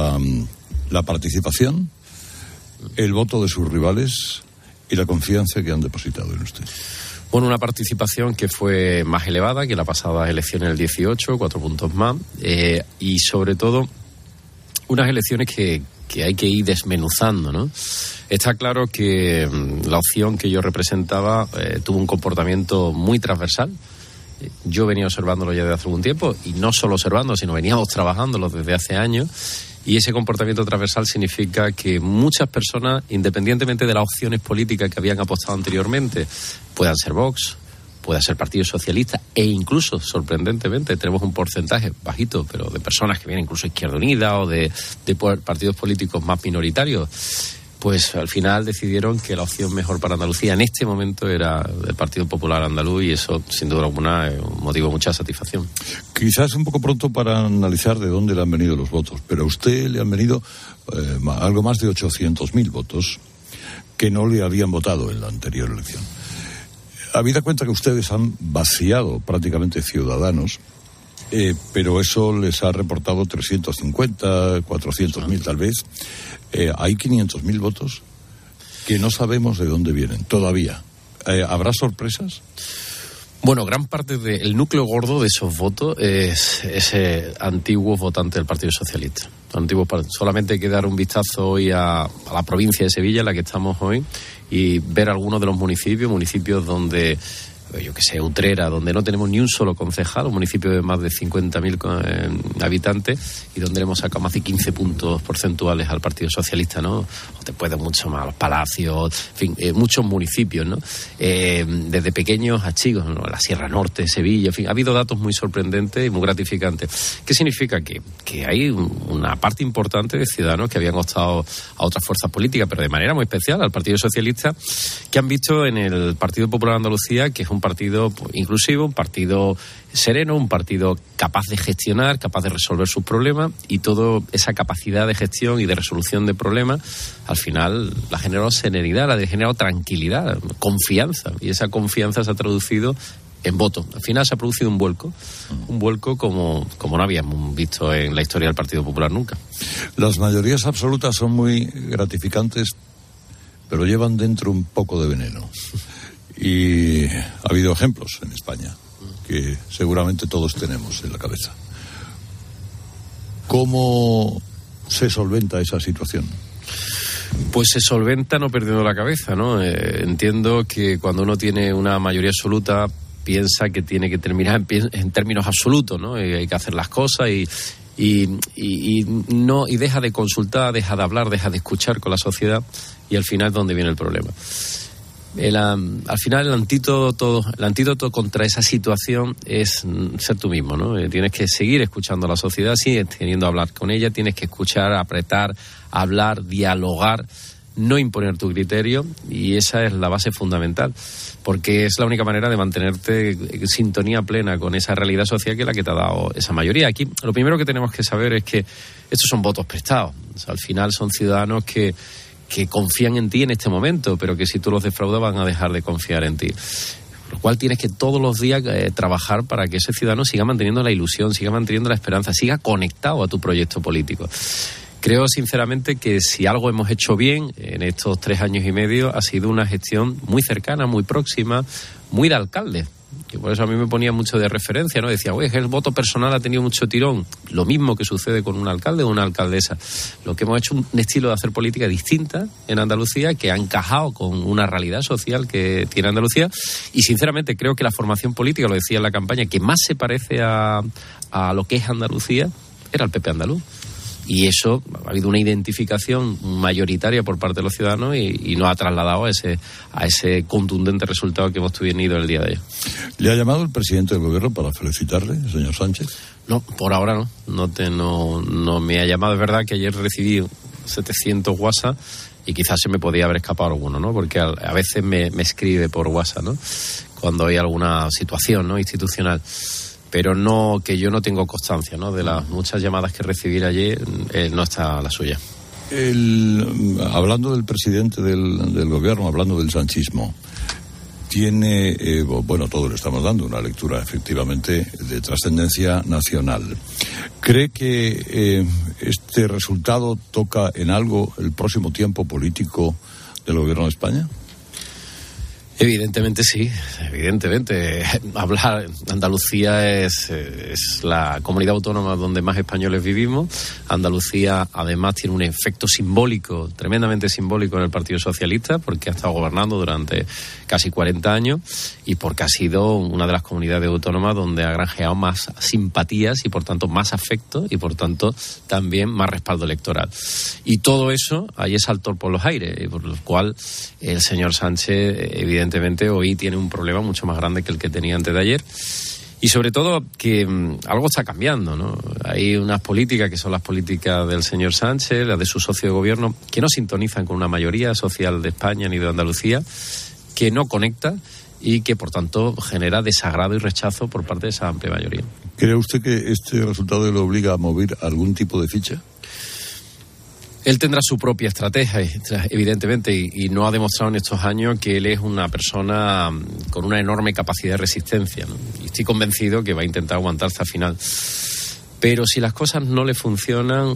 la participación, el voto de sus rivales y la confianza que han depositado en usted? Bueno, una participación que fue más elevada que la pasada elección en el 18, 4 puntos más, y sobre todo unas elecciones que hay que ir desmenuzando, ¿no? Está claro que la opción que yo representaba tuvo un comportamiento muy transversal. Yo venía observándolo ya desde hace algún tiempo, y no solo observándolo, sino veníamos trabajándolo desde hace años, y ese comportamiento transversal significa que muchas personas, independientemente de las opciones políticas que habían apostado anteriormente, puedan ser Vox, pueda ser Partido Socialista, e incluso, sorprendentemente, tenemos un porcentaje bajito, pero de personas que vienen incluso a Izquierda Unida o de partidos políticos más minoritarios, pues al final decidieron que la opción mejor para Andalucía en este momento era el Partido Popular Andaluz, y eso, sin duda alguna, es un motivo de mucha satisfacción. Quizás un poco pronto para analizar de dónde le han venido los votos, pero a usted le han venido algo más de 800.000 votos que no le habían votado en la anterior elección. Habida cuenta que ustedes han vaciado prácticamente Ciudadanos, pero eso les ha reportado 350, 400.000 tal vez. Hay 500.000 votos que no sabemos de dónde vienen todavía. ¿Habrá sorpresas? Bueno, gran parte del núcleo gordo de esos votos es ese antiguo votante del Partido Socialista. Solamente hay que dar un vistazo hoy a la provincia de Sevilla, en la que estamos hoy, y ver algunos de los municipios donde yo que sé, Utrera, donde no tenemos ni un solo concejal, un municipio de más de 50.000 habitantes, y donde le hemos sacado más de 15 puntos porcentuales al Partido Socialista, ¿no? O después de mucho más, los Palacios, en fin, muchos municipios, ¿no? Desde pequeños a chicos, ¿no? La Sierra Norte, Sevilla, en fin, ha habido datos muy sorprendentes y muy gratificantes. ¿Qué significa? Que hay una parte importante de ciudadanos que habían optado a otras fuerzas políticas, pero de manera muy especial al Partido Socialista, que han visto en el Partido Popular de Andalucía que es un partido inclusivo, un partido sereno, un partido capaz de gestionar, capaz de resolver sus problemas, y toda esa capacidad de gestión y de resolución de problemas al final la ha generado serenidad, la ha generado tranquilidad, confianza, y esa confianza se ha traducido en voto. Al final se ha producido un vuelco como no habíamos visto en la historia del Partido Popular nunca. Las mayorías absolutas son muy gratificantes, pero llevan dentro un poco de veneno. Y ha habido ejemplos en España que seguramente todos tenemos en la cabeza. ¿Cómo se solventa esa situación? Pues se solventa no perdiendo la cabeza, ¿no? Entiendo que cuando uno tiene una mayoría absoluta piensa que tiene que terminar en términos absolutos, ¿no? Hay que hacer las cosas y deja de consultar, deja de hablar, deja de escuchar con la sociedad, y al final es donde viene el problema. Al final el antídoto contra esa situación es ser tú mismo, ¿no? Tienes que seguir escuchando a la sociedad, sigues teniendo que hablar con ella, tienes que escuchar, apretar, hablar, dialogar, no imponer tu criterio, y esa es la base fundamental, porque es la única manera de mantenerte en sintonía plena con esa realidad social que es la que te ha dado esa mayoría. Aquí lo primero que tenemos que saber es que estos son votos prestados. O sea, al final son ciudadanos que confían en ti en este momento, pero que si tú los defraudas van a dejar de confiar en ti. Por lo cual tienes que todos los días trabajar para que ese ciudadano siga manteniendo la ilusión, siga manteniendo la esperanza, siga conectado a tu proyecto político. Creo sinceramente que si algo hemos hecho bien en estos 3 años y medio ha sido una gestión muy cercana, muy próxima, muy de alcalde. Que por eso a mí me ponía mucho de referencia, ¿no? Decía, oye, el voto personal ha tenido mucho tirón. Lo mismo que sucede con un alcalde o una alcaldesa. Lo que hemos hecho es un estilo de hacer política distinta en Andalucía, que ha encajado con una realidad social que tiene Andalucía. Y sinceramente creo que la formación política, lo decía en la campaña, que más se parece a lo que es Andalucía, era el PP andaluz. Y eso, ha habido una identificación mayoritaria por parte de los ciudadanos y nos ha trasladado a ese contundente resultado que hemos tenido el día de hoy. ¿Le ha llamado el presidente del gobierno para felicitarle, señor Sánchez? No, por ahora no me ha llamado. Es verdad que ayer recibí 700 WhatsApp y quizás se me podía haber escapado alguno, ¿no? Porque a veces me escribe por WhatsApp, ¿no? Cuando hay alguna situación, ¿no?, institucional. Pero no, que yo no tengo constancia, ¿no?, de las muchas llamadas que recibí ayer, no está la suya. Hablando del presidente del gobierno, hablando del sanchismo, tiene, todos le estamos dando una lectura efectivamente de trascendencia nacional. ¿Cree que este resultado toca en algo el próximo tiempo político del gobierno de España? Evidentemente sí, evidentemente. Andalucía es la comunidad autónoma donde más españoles vivimos. Andalucía además tiene un efecto simbólico, tremendamente simbólico en el Partido Socialista, porque ha estado gobernando durante casi 40 años y porque ha sido una de las comunidades autónomas donde ha granjeado más simpatías y por tanto más afecto y por tanto también más respaldo electoral. Y todo eso ahí saltó por los aires, por lo cual el señor Sánchez evidentemente hoy tiene un problema mucho más grande que el que tenía antes de ayer. Y sobre todo que algo está cambiando, ¿no? Hay unas políticas que son las políticas del señor Sánchez, las de su socio de gobierno, que no sintonizan con una mayoría social de España ni de Andalucía, que no conecta y que por tanto genera desagrado y rechazo por parte de esa amplia mayoría. ¿Cree usted que este resultado le obliga a mover algún tipo de ficha? Él tendrá su propia estrategia, evidentemente, y no ha demostrado en estos años que él es una persona con una enorme capacidad de resistencia, ¿no? Y estoy convencido que va a intentar aguantar hasta el final. Pero si las cosas no le funcionan,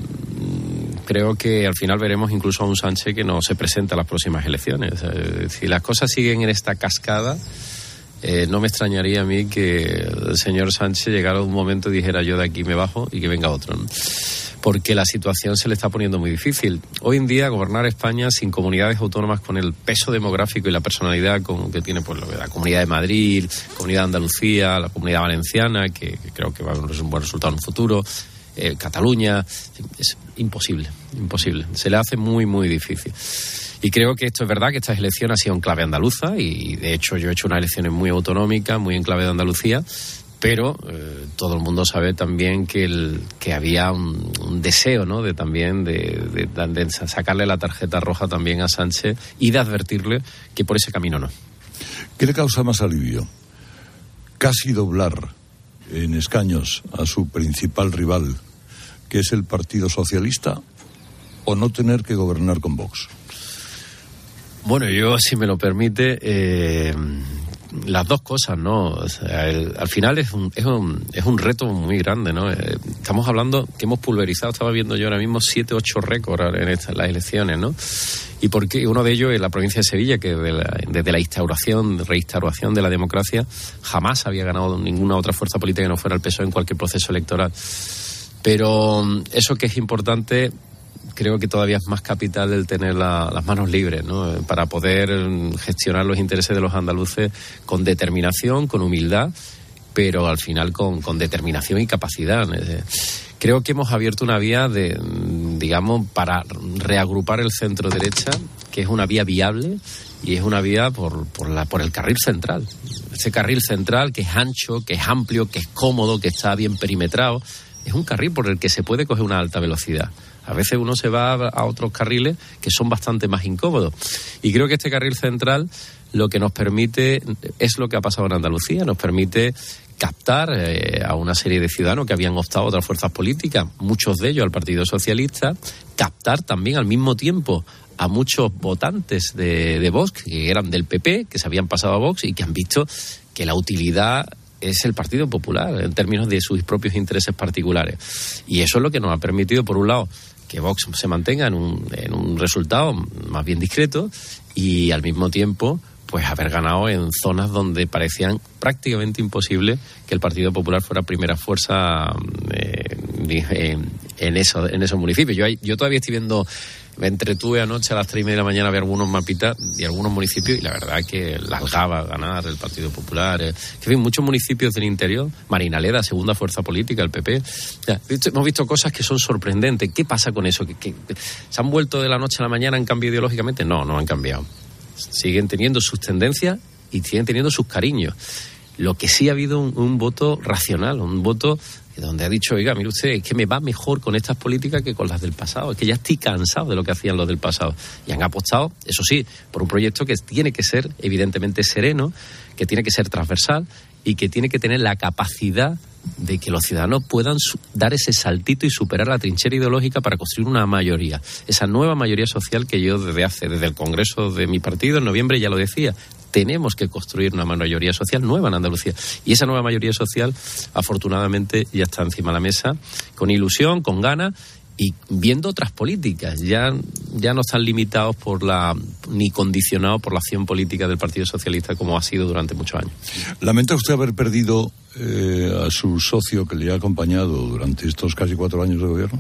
creo que al final veremos incluso a un Sánchez que no se presenta a las próximas elecciones. Si las cosas siguen en esta cascada, no me extrañaría a mí que el señor Sánchez llegara a un momento y dijera yo de aquí me bajo y que venga otro, ¿no? porque la situación se le está poniendo muy difícil. Hoy en día gobernar España sin comunidades autónomas con el peso demográfico y la personalidad que tiene pues la Comunidad de Madrid, Comunidad de Andalucía, la Comunidad Valenciana, que creo que va a haber un buen resultado en un futuro, Cataluña, es imposible. Se le hace muy, muy difícil. Y creo que esto es verdad, que esta elección ha sido en clave andaluza, y de hecho yo he hecho unas elecciones muy autonómicas, muy en clave de Andalucía, pero todo el mundo sabe también que había un deseo, ¿no?, de sacarle la tarjeta roja también a Sánchez y de advertirle que por ese camino no. ¿Qué le causa más alivio? ¿Casi doblar en escaños a su principal rival, que es el Partido Socialista, o no tener que gobernar con Vox? Bueno, yo, si me lo permite, las dos cosas, ¿no? O sea, al final es un reto muy grande, ¿no? Estamos hablando que hemos pulverizado, estaba viendo yo ahora mismo 7, 8 récords en las elecciones, ¿no? Y porque uno de ellos es la provincia de Sevilla, que desde la reinstauración de la democracia jamás había ganado ninguna otra fuerza política que no fuera el PSOE en cualquier proceso electoral. Pero eso que es importante, creo que todavía es más capital el tener las manos libres, ¿no?, para poder gestionar los intereses de los andaluces con determinación, con humildad, pero al final con determinación y capacidad. Creo que hemos abierto una vía para reagrupar el centro derecha, que es una vía viable, y es una vía por el carril central. Ese carril central que es ancho, que es amplio, que es cómodo, que está bien perimetrado, es un carril por el que se puede coger una alta velocidad. A veces uno se va a otros carriles que son bastante más incómodos. Y creo que este carril central lo que nos permite es lo que ha pasado en Andalucía, nos permite captar a una serie de ciudadanos que habían optado a otras fuerzas políticas, muchos de ellos al Partido Socialista, captar también al mismo tiempo a muchos votantes de Vox, que eran del PP, que se habían pasado a Vox y que han visto que la utilidad es el Partido Popular en términos de sus propios intereses particulares. Y eso es lo que nos ha permitido, por un lado, que Vox se mantenga en un resultado más bien discreto, y al mismo tiempo pues haber ganado en zonas donde parecían prácticamente imposible que el Partido Popular fuera primera fuerza en esos municipios. Yo todavía estoy viendo, me entretuve anoche a las 3:30 de la mañana a ver algunos mapitas de algunos municipios, y la verdad es que largaba a ganar el Partido Popular. Que hay muchos municipios del interior, Marinaleda, segunda fuerza política, el PP. O sea, hemos visto cosas que son sorprendentes. ¿Qué pasa con eso? ¿Que se han vuelto de la noche a la mañana? ¿Han cambiado ideológicamente? No han cambiado. Siguen teniendo sus tendencias y siguen teniendo sus cariños. Lo que sí ha habido un voto racional, un voto donde ha dicho, oiga, mire usted, es que me va mejor con estas políticas que con las del pasado, es que ya estoy cansado de lo que hacían los del pasado. Y han apostado, eso sí, por un proyecto que tiene que ser evidentemente sereno, que tiene que ser transversal y que tiene que tener la capacidad de que los ciudadanos puedan dar ese saltito y superar la trinchera ideológica para construir una mayoría. Esa nueva mayoría social que yo desde el Congreso de mi partido en noviembre ya lo decía. Tenemos que construir una mayoría social nueva en Andalucía. Y esa nueva mayoría social, afortunadamente, ya está encima de la mesa, con ilusión, con ganas y viendo otras políticas. Ya no están limitados ni condicionados por la acción política del Partido Socialista como ha sido durante muchos años. ¿Lamenta usted haber perdido a su socio que le ha acompañado durante estos casi 4 años de gobierno?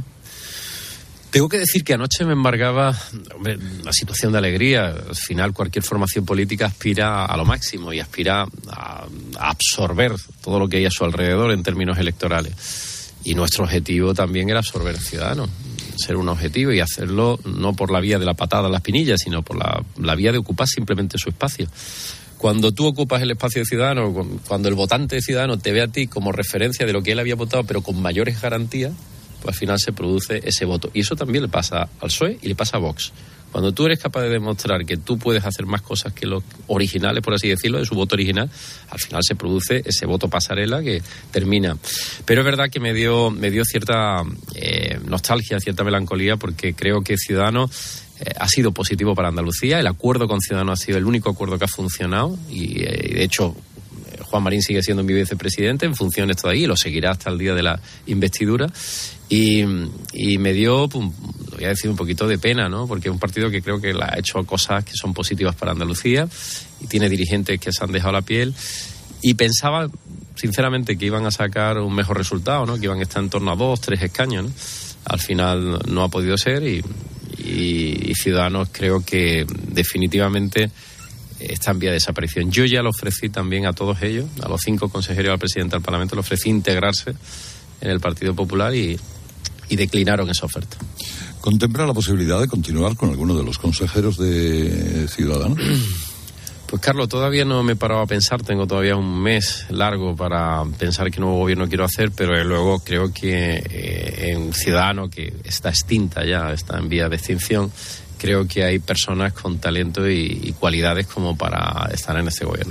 Tengo que decir que anoche me embargaba la situación de alegría. Al final, cualquier formación política aspira a lo máximo y aspira a absorber todo lo que hay a su alrededor en términos electorales. Y nuestro objetivo también era absorber al ciudadano, ser un objetivo y hacerlo no por la vía de la patada a la espinilla, sino por la vía de ocupar simplemente su espacio. Cuando tú ocupas el espacio de ciudadano, cuando el votante de ciudadano te ve a ti como referencia de lo que él había votado, pero con mayores garantías, pues al final se produce ese voto. Y eso también le pasa al PSOE y le pasa a Vox. Cuando tú eres capaz de demostrar que tú puedes hacer más cosas que los originales, por así decirlo, de su voto original, al final se produce ese voto pasarela que termina. Pero es verdad que me dio cierta nostalgia, cierta melancolía, porque creo que Ciudadanos ha sido positivo para Andalucía. El acuerdo con Ciudadanos ha sido el único acuerdo que ha funcionado y de hecho Juan Marín sigue siendo mi vicepresidente en funciones todavía y lo seguirá hasta el día de la investidura. Y me dio, lo voy a decir, un poquito de pena, ¿no? Porque es un partido que creo que ha hecho cosas que son positivas para Andalucía y tiene dirigentes que se han dejado la piel. Y pensaba, sinceramente, que iban a sacar un mejor resultado, ¿no? Que iban a estar en torno a 2, 3 escaños, ¿no? al final no ha podido ser y Ciudadanos creo que definitivamente está en vía de desaparición. Yo ya le ofrecí también a todos ellos, a los 5 consejeros y al presidente del Parlamento, le ofrecí integrarse en el Partido Popular y declinaron esa oferta. ¿Contempla la posibilidad de continuar con alguno de los consejeros de Ciudadanos? Pues Carlos, todavía no me he parado a pensar, tengo todavía un mes largo para pensar qué nuevo gobierno quiero hacer, pero luego creo que en Ciudadanos, que está extinta ya, está en vía de extinción, creo que hay personas con talento y cualidades como para estar en este gobierno.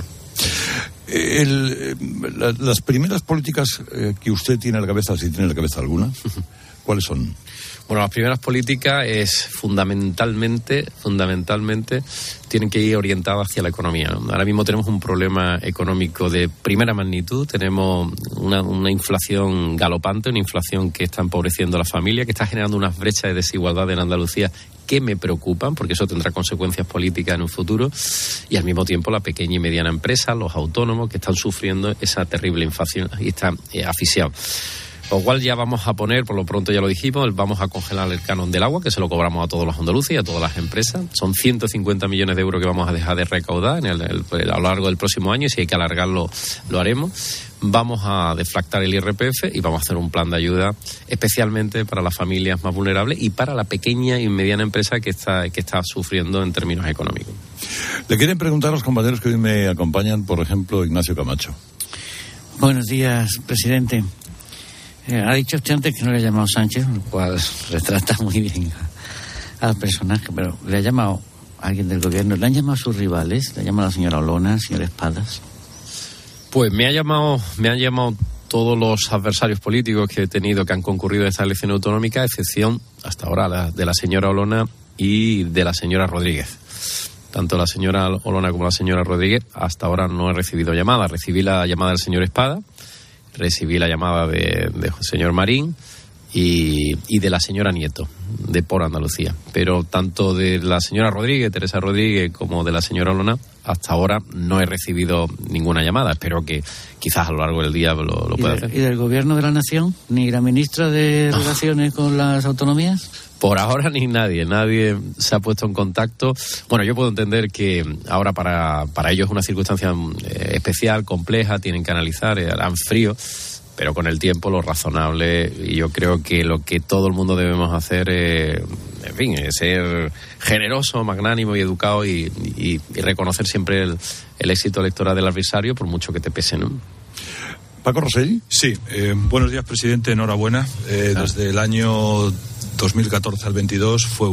Las primeras políticas que usted tiene en la cabeza, si tiene en la cabeza alguna, ¿cuáles son? Bueno, las primeras políticas es fundamentalmente tienen que ir orientadas hacia la economía, ¿no? Ahora mismo tenemos un problema económico de primera magnitud, tenemos una inflación galopante, una inflación que está empobreciendo a la familia, que está generando unas brechas de desigualdad en Andalucía que me preocupan, porque eso tendrá consecuencias políticas en un futuro, y al mismo tiempo la pequeña y mediana empresa, los autónomos que están sufriendo esa terrible inflación y están asfixiados. Lo cual ya vamos a poner, por lo pronto ya lo dijimos, vamos a congelar el canon del agua, que se lo cobramos a todos los andaluces y a todas las empresas. Son 150 millones de euros que vamos a dejar de recaudar a lo largo del próximo año, y si hay que alargarlo, lo haremos. Vamos a deflactar el IRPF y vamos a hacer un plan de ayuda especialmente para las familias más vulnerables y para la pequeña y mediana empresa que está sufriendo en términos económicos. Le quieren preguntar a los compañeros que hoy me acompañan, por ejemplo, Ignacio Camacho. Buenos días, presidente. Ha dicho usted antes que no le ha llamado Sánchez, lo cual retrata muy bien al personaje, pero le ha llamado a alguien del gobierno, le han llamado a sus rivales, le ha llamado a la señora Olona, al señor Espadas. Pues me han llamado todos los adversarios políticos que he tenido, que han concurrido a esta elección autonómica, a excepción hasta ahora de la señora Olona y de la señora Rodríguez. Tanto la señora Olona como la señora Rodríguez hasta ahora no he recibido llamada. Recibí la llamada del señor Espada, recibí la llamada del señor Marín y de la señora Nieto, de Por Andalucía. Pero tanto de la señora Rodríguez, Teresa Rodríguez, como de la señora Olona, hasta ahora no he recibido ninguna llamada. Espero que quizás a lo largo del día lo pueda hacer. ¿Y del Gobierno de la Nación? ¿Ni la ministra de Relaciones con las autonomías? Por ahora nadie se ha puesto en contacto. Bueno, yo puedo entender que ahora para ellos es una circunstancia especial, compleja, tienen que analizar, harán frío, pero con el tiempo lo razonable, y yo creo que lo que todo el mundo debemos hacer es ser generoso, magnánimo y educado y reconocer siempre el éxito electoral del adversario, por mucho que te pese, ¿no? Paco Rosell. Sí, buenos días, presidente, enhorabuena. Desde el año 2014 al 22 fue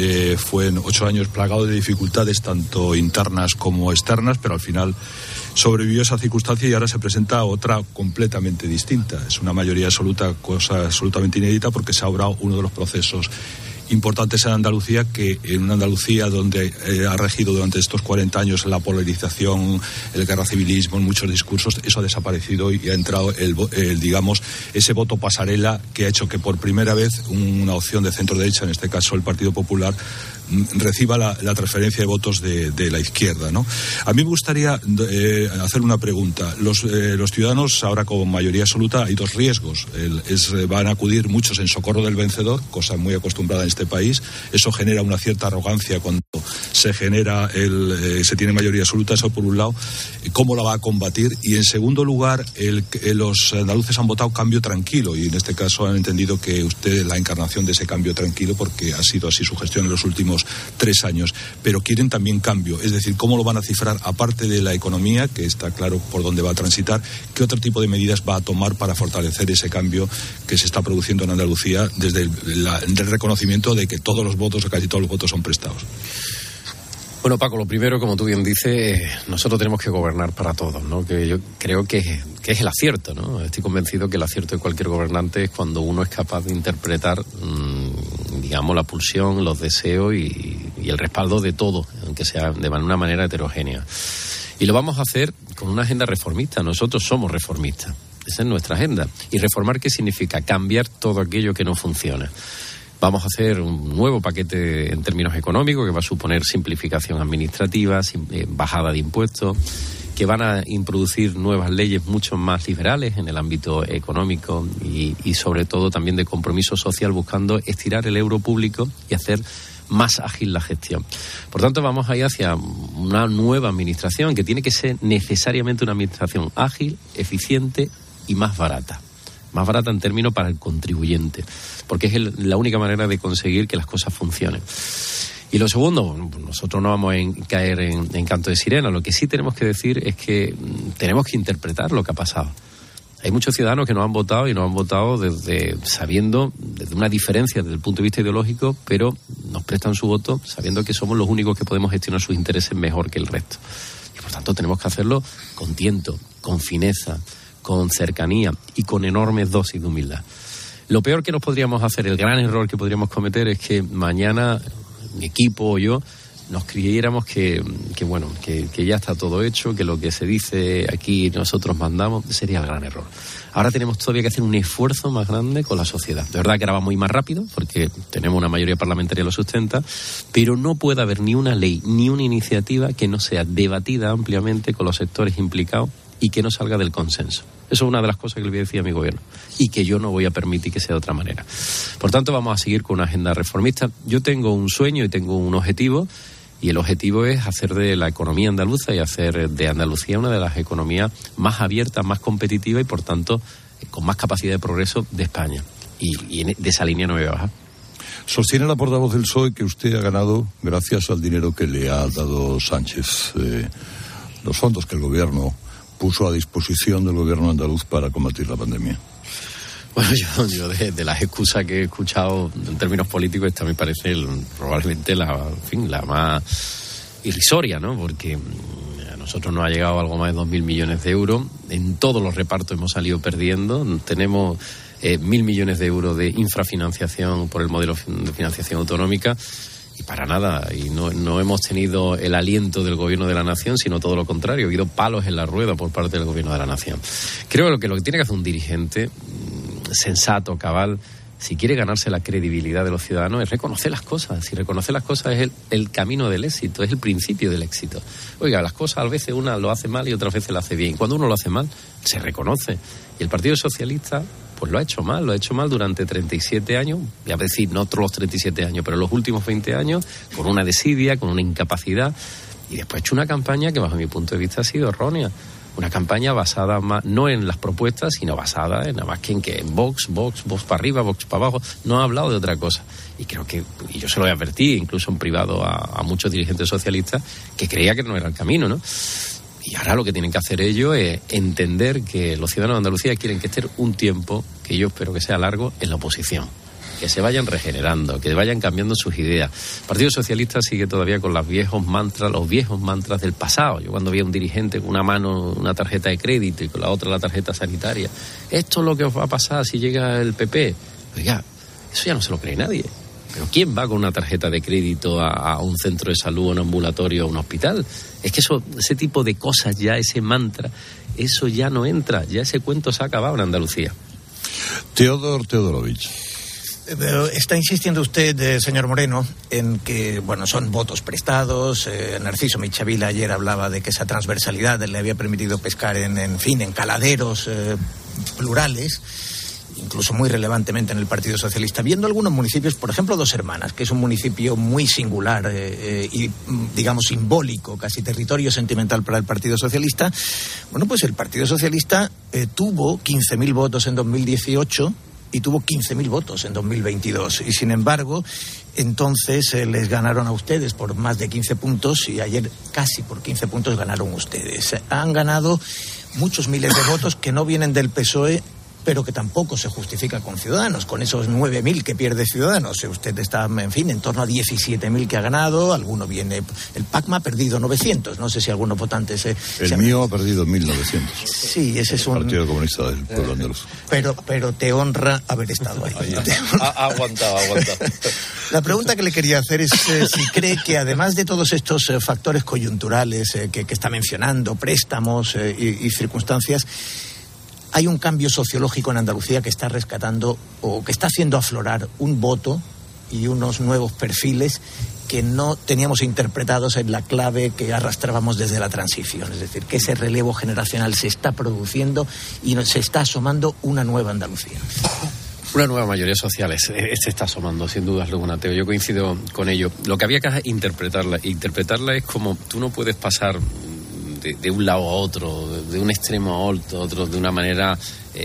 en 8 años plagado de dificultades tanto internas como externas, pero al final sobrevivió esa circunstancia y ahora se presenta otra completamente distinta. Es una mayoría absoluta, cosa absolutamente inédita, porque se ha obrado uno de los procesos importantes en Andalucía, que en una Andalucía donde ha regido durante estos 40 años la polarización, el guerra civilismo, en muchos discursos, eso ha desaparecido y ha entrado digamos, ese voto pasarela que ha hecho que por primera vez una opción de centro-derecha, en este caso el Partido Popular, reciba la transferencia de votos de la izquierda, ¿no? A mí me gustaría hacer una pregunta. Los ciudadanos, ahora con mayoría absoluta, hay dos riesgos. Van a acudir muchos en socorro del vencedor, cosa muy acostumbrada en este país. Eso genera una cierta arrogancia cuando se tiene mayoría absoluta, eso por un lado. ¿Cómo la va a combatir? Y en segundo lugar, los andaluces han votado cambio tranquilo, y en este caso han entendido que usted es la encarnación de ese cambio tranquilo, porque ha sido así su gestión en los últimos 3 años, pero quieren también cambio. Es decir, ¿cómo lo van a cifrar? Aparte de la economía, que está claro por dónde va a transitar, ¿qué otro tipo de medidas va a tomar para fortalecer ese cambio que se está produciendo en Andalucía desde el reconocimiento de que todos los votos, o casi todos los votos, son prestados? Bueno, Paco, lo primero, como tú bien dices, nosotros tenemos que gobernar para todos, ¿no? Que yo creo que es el acierto, ¿no? Estoy convencido que el acierto de cualquier gobernante es cuando uno es capaz de interpretar, digamos, la pulsión, los deseos y el respaldo de todo, aunque sea de una manera heterogénea. Y lo vamos a hacer con una agenda reformista. Nosotros somos reformistas. Esa es nuestra agenda. ¿Y reformar qué significa? Cambiar todo aquello que no funciona. Vamos a hacer un nuevo paquete en términos económicos que va a suponer simplificación administrativa, bajada de impuestos, que van a introducir nuevas leyes mucho más liberales en el ámbito económico y sobre todo también de compromiso social, buscando estirar el euro público y hacer más ágil la gestión. Por tanto, vamos a ir hacia una nueva administración que tiene que ser necesariamente una administración ágil, eficiente y más barata. Más barata en términos para el contribuyente, porque es la única manera de conseguir que las cosas funcionen. Y lo segundo, nosotros no vamos a caer en canto de sirena. Lo que sí tenemos que decir es que tenemos que interpretar lo que ha pasado. Hay muchos ciudadanos que nos han votado y nos han votado sabiendo desde una diferencia desde el punto de vista ideológico, pero nos prestan su voto sabiendo que somos los únicos que podemos gestionar sus intereses mejor que el resto. Y por tanto tenemos que hacerlo con tiento, con fineza, con cercanía y con enormes dosis de humildad. Lo peor que nos podríamos hacer, el gran error que podríamos cometer, es que mañana mi equipo o yo nos creyéramos que ya está todo hecho, que lo que se dice aquí nosotros mandamos. Sería el gran error. Ahora tenemos todavía que hacer un esfuerzo más grande con la sociedad. De verdad que ahora va muy más rápido porque tenemos una mayoría parlamentaria que lo sustenta, pero no puede haber ni una ley ni una iniciativa que no sea debatida ampliamente con los sectores implicados y que no salga del consenso. Eso es una de las cosas que le voy a decir a mi gobierno y que yo no voy a permitir que sea de otra manera. Por tanto, vamos a seguir con una agenda reformista. Yo tengo un sueño y tengo un objetivo, y el objetivo es hacer de la economía andaluza y hacer de Andalucía una de las economías más abiertas, más competitivas y, por tanto, con más capacidad de progreso de España. Y de esa línea no me voy a bajar. Sostiene la portavoz del PSOE que usted ha ganado gracias al dinero que le ha dado Sánchez, los fondos que el gobierno puso a disposición del gobierno andaluz para combatir la pandemia. Bueno, yo de las excusas que he escuchado en términos políticos, esta me parece probablemente la más irrisoria, ¿no? Porque a nosotros nos ha llegado algo más de 2.000 millones de euros. En todos los repartos hemos salido perdiendo. Tenemos 1.000 millones de euros de infrafinanciación por el modelo de financiación autonómica. Y para nada, y no hemos tenido el aliento del gobierno de la nación, sino todo lo contrario, ha habido palos en la rueda por parte del gobierno de la nación. Creo que lo que tiene que hacer un dirigente sensato, cabal, si quiere ganarse la credibilidad de los ciudadanos, es reconocer las cosas. Si reconocer las cosas es el camino del éxito, es el principio del éxito. Oiga, las cosas a veces una lo hace mal y otras veces lo hace bien. Cuando uno lo hace mal, se reconoce. Y el Partido Socialista pues lo ha hecho mal durante 37 años, voy a decir, no otros los 37 años, pero los últimos 20 años, con una desidia, con una incapacidad, y después ha hecho una campaña que bajo mi punto de vista ha sido errónea. Una campaña basada más, no en las propuestas, sino basada en nada más que en Vox para arriba, Vox para abajo. No ha hablado de otra cosa. Y creo que, y yo se lo advertí, incluso en privado a muchos dirigentes socialistas, que creía que no era el camino, ¿no? Y ahora lo que tienen que hacer ellos es entender que los ciudadanos de Andalucía quieren que estén un tiempo, que yo espero que sea largo, en la oposición. Que se vayan regenerando, que vayan cambiando sus ideas. El Partido Socialista sigue todavía con los viejos mantras del pasado. Yo cuando vi a un dirigente con una mano una tarjeta de crédito y con la otra la tarjeta sanitaria, esto es lo que os va a pasar si llega el PP. Oiga, eso ya no se lo cree nadie. Pero ¿quién va con una tarjeta de crédito a un centro de salud, a un ambulatorio, a un hospital? Es que ese tipo de cosas ya, ese mantra, eso ya no entra. Ya ese cuento se ha acabado en Andalucía. Teodor Teodorovich. Pero está insistiendo usted, señor Moreno, en que, bueno, son votos prestados. Narciso Michavila ayer hablaba de que esa transversalidad le había permitido pescar en caladeros plurales, incluso muy relevantemente en el Partido Socialista. Viendo algunos municipios, por ejemplo, Dos Hermanas, que es un municipio muy singular y, digamos, simbólico, casi territorio sentimental para el Partido Socialista. Bueno, pues el Partido Socialista tuvo 15.000 votos en 2018 y tuvo 15.000 votos en 2022. Y, sin embargo, entonces les ganaron a ustedes por más de 15 puntos y ayer casi por 15 puntos ganaron ustedes. Han ganado muchos miles de votos que no vienen del PSOE, pero que tampoco se justifica con Ciudadanos, con esos 9.000 que pierde Ciudadanos. Usted está, en fin, en torno a 17.000 que ha ganado, alguno viene... El PACMA ha perdido 900, no sé si algunos votantes... El mío ha perdido 1.900. Sí, ese es un... Partido Comunista del Pueblo Andaluz. Pero te honra haber estado ahí. Ha aguantado. La pregunta que le quería hacer es si cree que además de todos estos factores coyunturales que está mencionando, préstamos y circunstancias, hay un cambio sociológico en Andalucía que está rescatando o que está haciendo aflorar un voto y unos nuevos perfiles que no teníamos interpretados en la clave que arrastrábamos desde la transición. Es decir, que ese relevo generacional se está produciendo y se está asomando una nueva Andalucía. Una nueva mayoría social se está asomando, sin dudas alguna, Teo. Yo coincido con ello. Lo que había que interpretarla. Interpretarla es como tú no puedes pasar de un lado a otro, de un extremo a otro, de una manera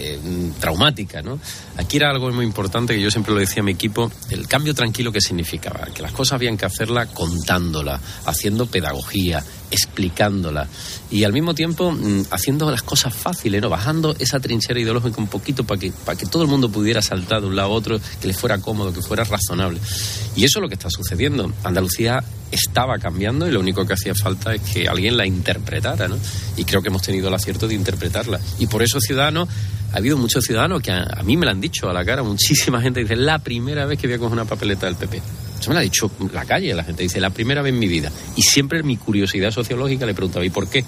traumática, ¿no? Aquí era algo muy importante que yo siempre lo decía a mi equipo, el cambio tranquilo que significaba, que las cosas habían que hacerla contándola, haciendo pedagogía, explicándola y al mismo tiempo haciendo las cosas fáciles, ¿no? Bajando esa trinchera ideológica un poquito para que todo el mundo pudiera saltar de un lado a otro, que le fuera cómodo, que fuera razonable. Y eso es lo que está sucediendo. Andalucía estaba cambiando y lo único que hacía falta es que alguien la interpretara, ¿no? Y creo que hemos tenido el acierto de interpretarla. Y por eso, Ciudadanos, ha habido muchos ciudadanos que a mí me lo han dicho a la cara, muchísima gente dice, la primera vez que voy a coger una papeleta del PP. Eso me lo ha dicho la calle, la gente dice, la primera vez en mi vida. Y siempre mi curiosidad sociológica le preguntaba, ¿y por qué?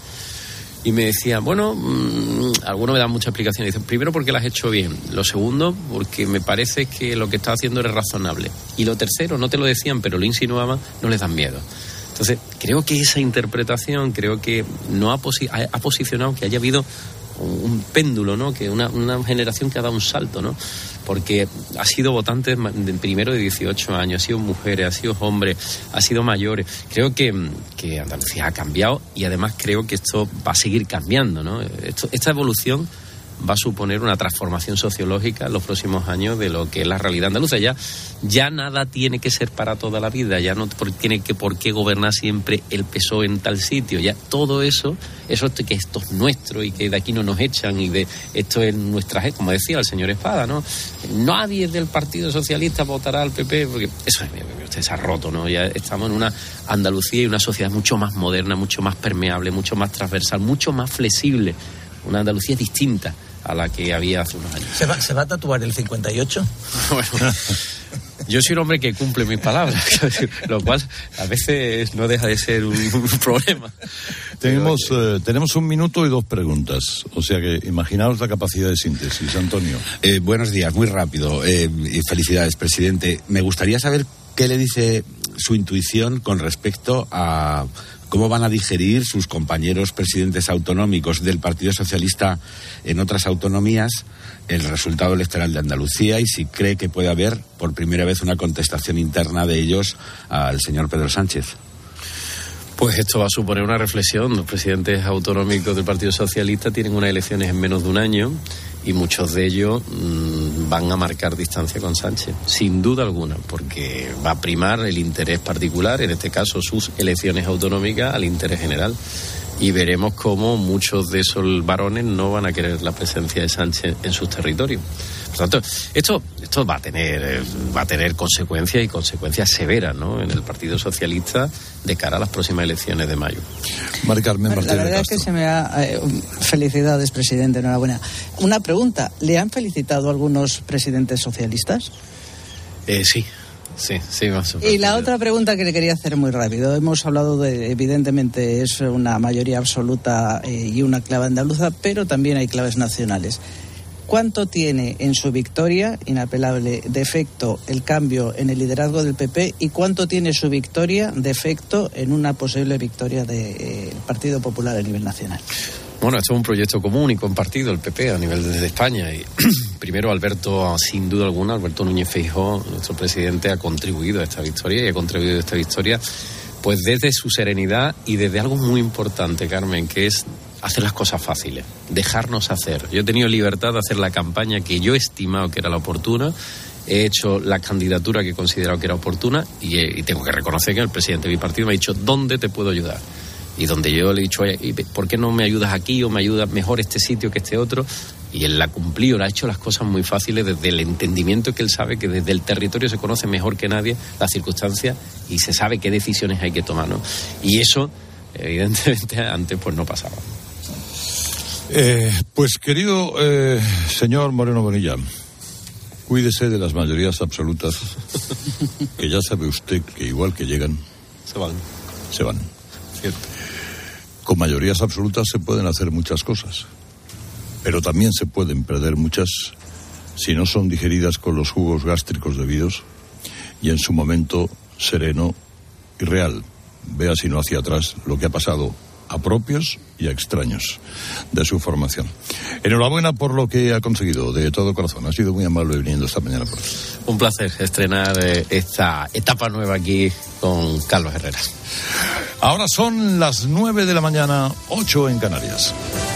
Y me decía, bueno, algunos me dan muchas explicaciones. Dicen, primero porque las has hecho bien. Lo segundo, porque me parece que lo que estás haciendo es razonable. Y lo tercero, no te lo decían, pero lo insinuaban, no les dan miedo. Entonces, creo que esa interpretación, creo que no ha posicionado que haya habido un péndulo, ¿no? Que una generación que ha dado un salto, ¿no? Porque ha sido votantes primero de 18 años, ha sido mujeres, ha sido hombres, ha sido mayores. Creo que Andalucía ha cambiado y además creo que esto va a seguir cambiando, ¿no? Esta evolución va a suponer una transformación sociológica en los próximos años de lo que es la realidad andaluza. Ya nada tiene que ser para toda la vida, ya no tiene que por qué gobernar siempre el PSOE en tal sitio, ya todo eso que esto es nuestro y que de aquí no nos echan y de esto es nuestra, como decía el señor Espada, ¿no? Nadie del Partido Socialista votará al PP porque eso se ha roto, ¿no? Ya estamos en una Andalucía y una sociedad mucho más moderna, mucho más permeable, mucho más transversal, mucho más flexible, una Andalucía distinta a la que había hace unos años. ¿Se va a tatuar el 58? Bueno, yo soy un hombre que cumple mis palabras, lo cual a veces no deja de ser un problema. Tenemos 1 minuto y 2 preguntas, o sea que imaginaos la capacidad de síntesis. Antonio. Buenos días, muy rápido, y felicidades, presidente. Me gustaría saber qué le dice su intuición con respecto a cómo van a digerir sus compañeros presidentes autonómicos del Partido Socialista en otras autonomías el resultado electoral de Andalucía y si cree que puede haber por primera vez una contestación interna de ellos al señor Pedro Sánchez. Pues esto va a suponer una reflexión. Los presidentes autonómicos del Partido Socialista tienen unas elecciones en menos de un año y muchos de ellos van a marcar distancia con Sánchez, sin duda alguna, porque va a primar el interés particular, en este caso sus elecciones autonómicas, al interés general. Y veremos cómo muchos de esos varones no van a querer la presencia de Sánchez en sus territorios. Por tanto, esto va a tener consecuencias y consecuencias severas, ¿no?, en el Partido Socialista de cara a las próximas elecciones de mayo. Mari Carmen Martínez La verdad Castro. es que se me da... felicidades, presidente, enhorabuena. Una pregunta, ¿le han felicitado algunos presidentes socialistas? Sí, más o menos. Y la otra pregunta que le quería hacer muy rápido. Hemos hablado de, evidentemente, es una mayoría absoluta y una clave andaluza, pero también hay claves nacionales. ¿Cuánto tiene en su victoria inapelable de efecto el cambio en el liderazgo del PP y cuánto tiene su victoria de efecto en una posible victoria del Partido Popular a nivel nacional? Bueno, esto es un proyecto común y compartido, el PP, a nivel de España. Y primero, Alberto, sin duda alguna, Alberto Núñez Feijóo, nuestro presidente, ha contribuido a esta victoria y ha contribuido a esta victoria pues desde su serenidad y desde algo muy importante, Carmen, que es hacer las cosas fáciles, dejarnos hacer. Yo he tenido libertad de hacer la campaña que yo he estimado que era la oportuna, he hecho la candidatura que he considerado que era oportuna y tengo que reconocer que el presidente de mi partido me ha dicho ¿dónde te puedo ayudar? Y donde yo le he dicho, ¿por qué no me ayudas aquí o me ayudas mejor este sitio que este otro? Y él la ha cumplido, le ha hecho las cosas muy fáciles desde el entendimiento que él sabe que desde el territorio se conoce mejor que nadie las circunstancias y se sabe qué decisiones hay que tomar, ¿no? Y eso, evidentemente, antes pues no pasaba. Pues querido señor Moreno Bonilla, cuídese de las mayorías absolutas, que ya sabe usted que igual que llegan, se van. Cierto. Con mayorías absolutas se pueden hacer muchas cosas, pero también se pueden perder muchas si no son digeridas con los jugos gástricos debidos y en su momento sereno y real. Vea si no hacia atrás lo que ha pasado a propios y a extraños de su formación. Enhorabuena por lo que ha conseguido, de todo corazón. Ha sido muy amable viniendo esta mañana por aquí. Un placer estrenar esta etapa nueva aquí con Carlos Herrera. Ahora son las 9 de la mañana, 8 en Canarias.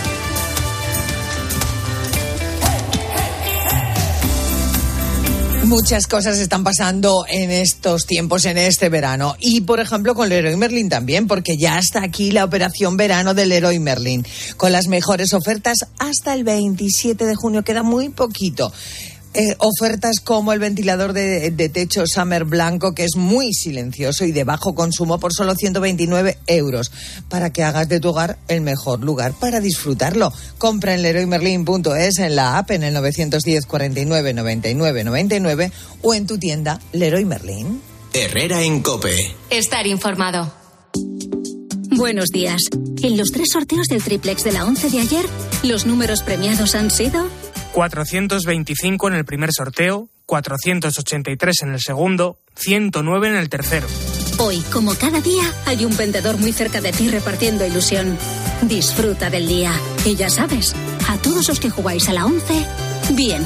Muchas cosas están pasando en estos tiempos, en este verano. Y, por ejemplo, con Leroy Merlin también, porque ya está aquí la operación verano de Leroy Merlin. Con las mejores ofertas hasta el 27 de junio. Queda muy poquito. Ofertas como el ventilador de techo Summer Blanco, que es muy silencioso y de bajo consumo, por solo 129 euros, para que hagas de tu hogar el mejor lugar para disfrutarlo. Compra en leroymerlin.es, en la app, en el 910 49 99 99 o en tu tienda Leroy Merlin. Herrera en COPE. Estar informado. Buenos días. En los 3 sorteos del triplex de la 11 de ayer, los números premiados han sido 425 en el primer sorteo, 483 en el segundo, 109 en el tercero. Hoy, como cada día, hay un vendedor muy cerca de ti repartiendo ilusión. Disfruta del día. Y ya sabes, a todos los que jugáis a la 11, bien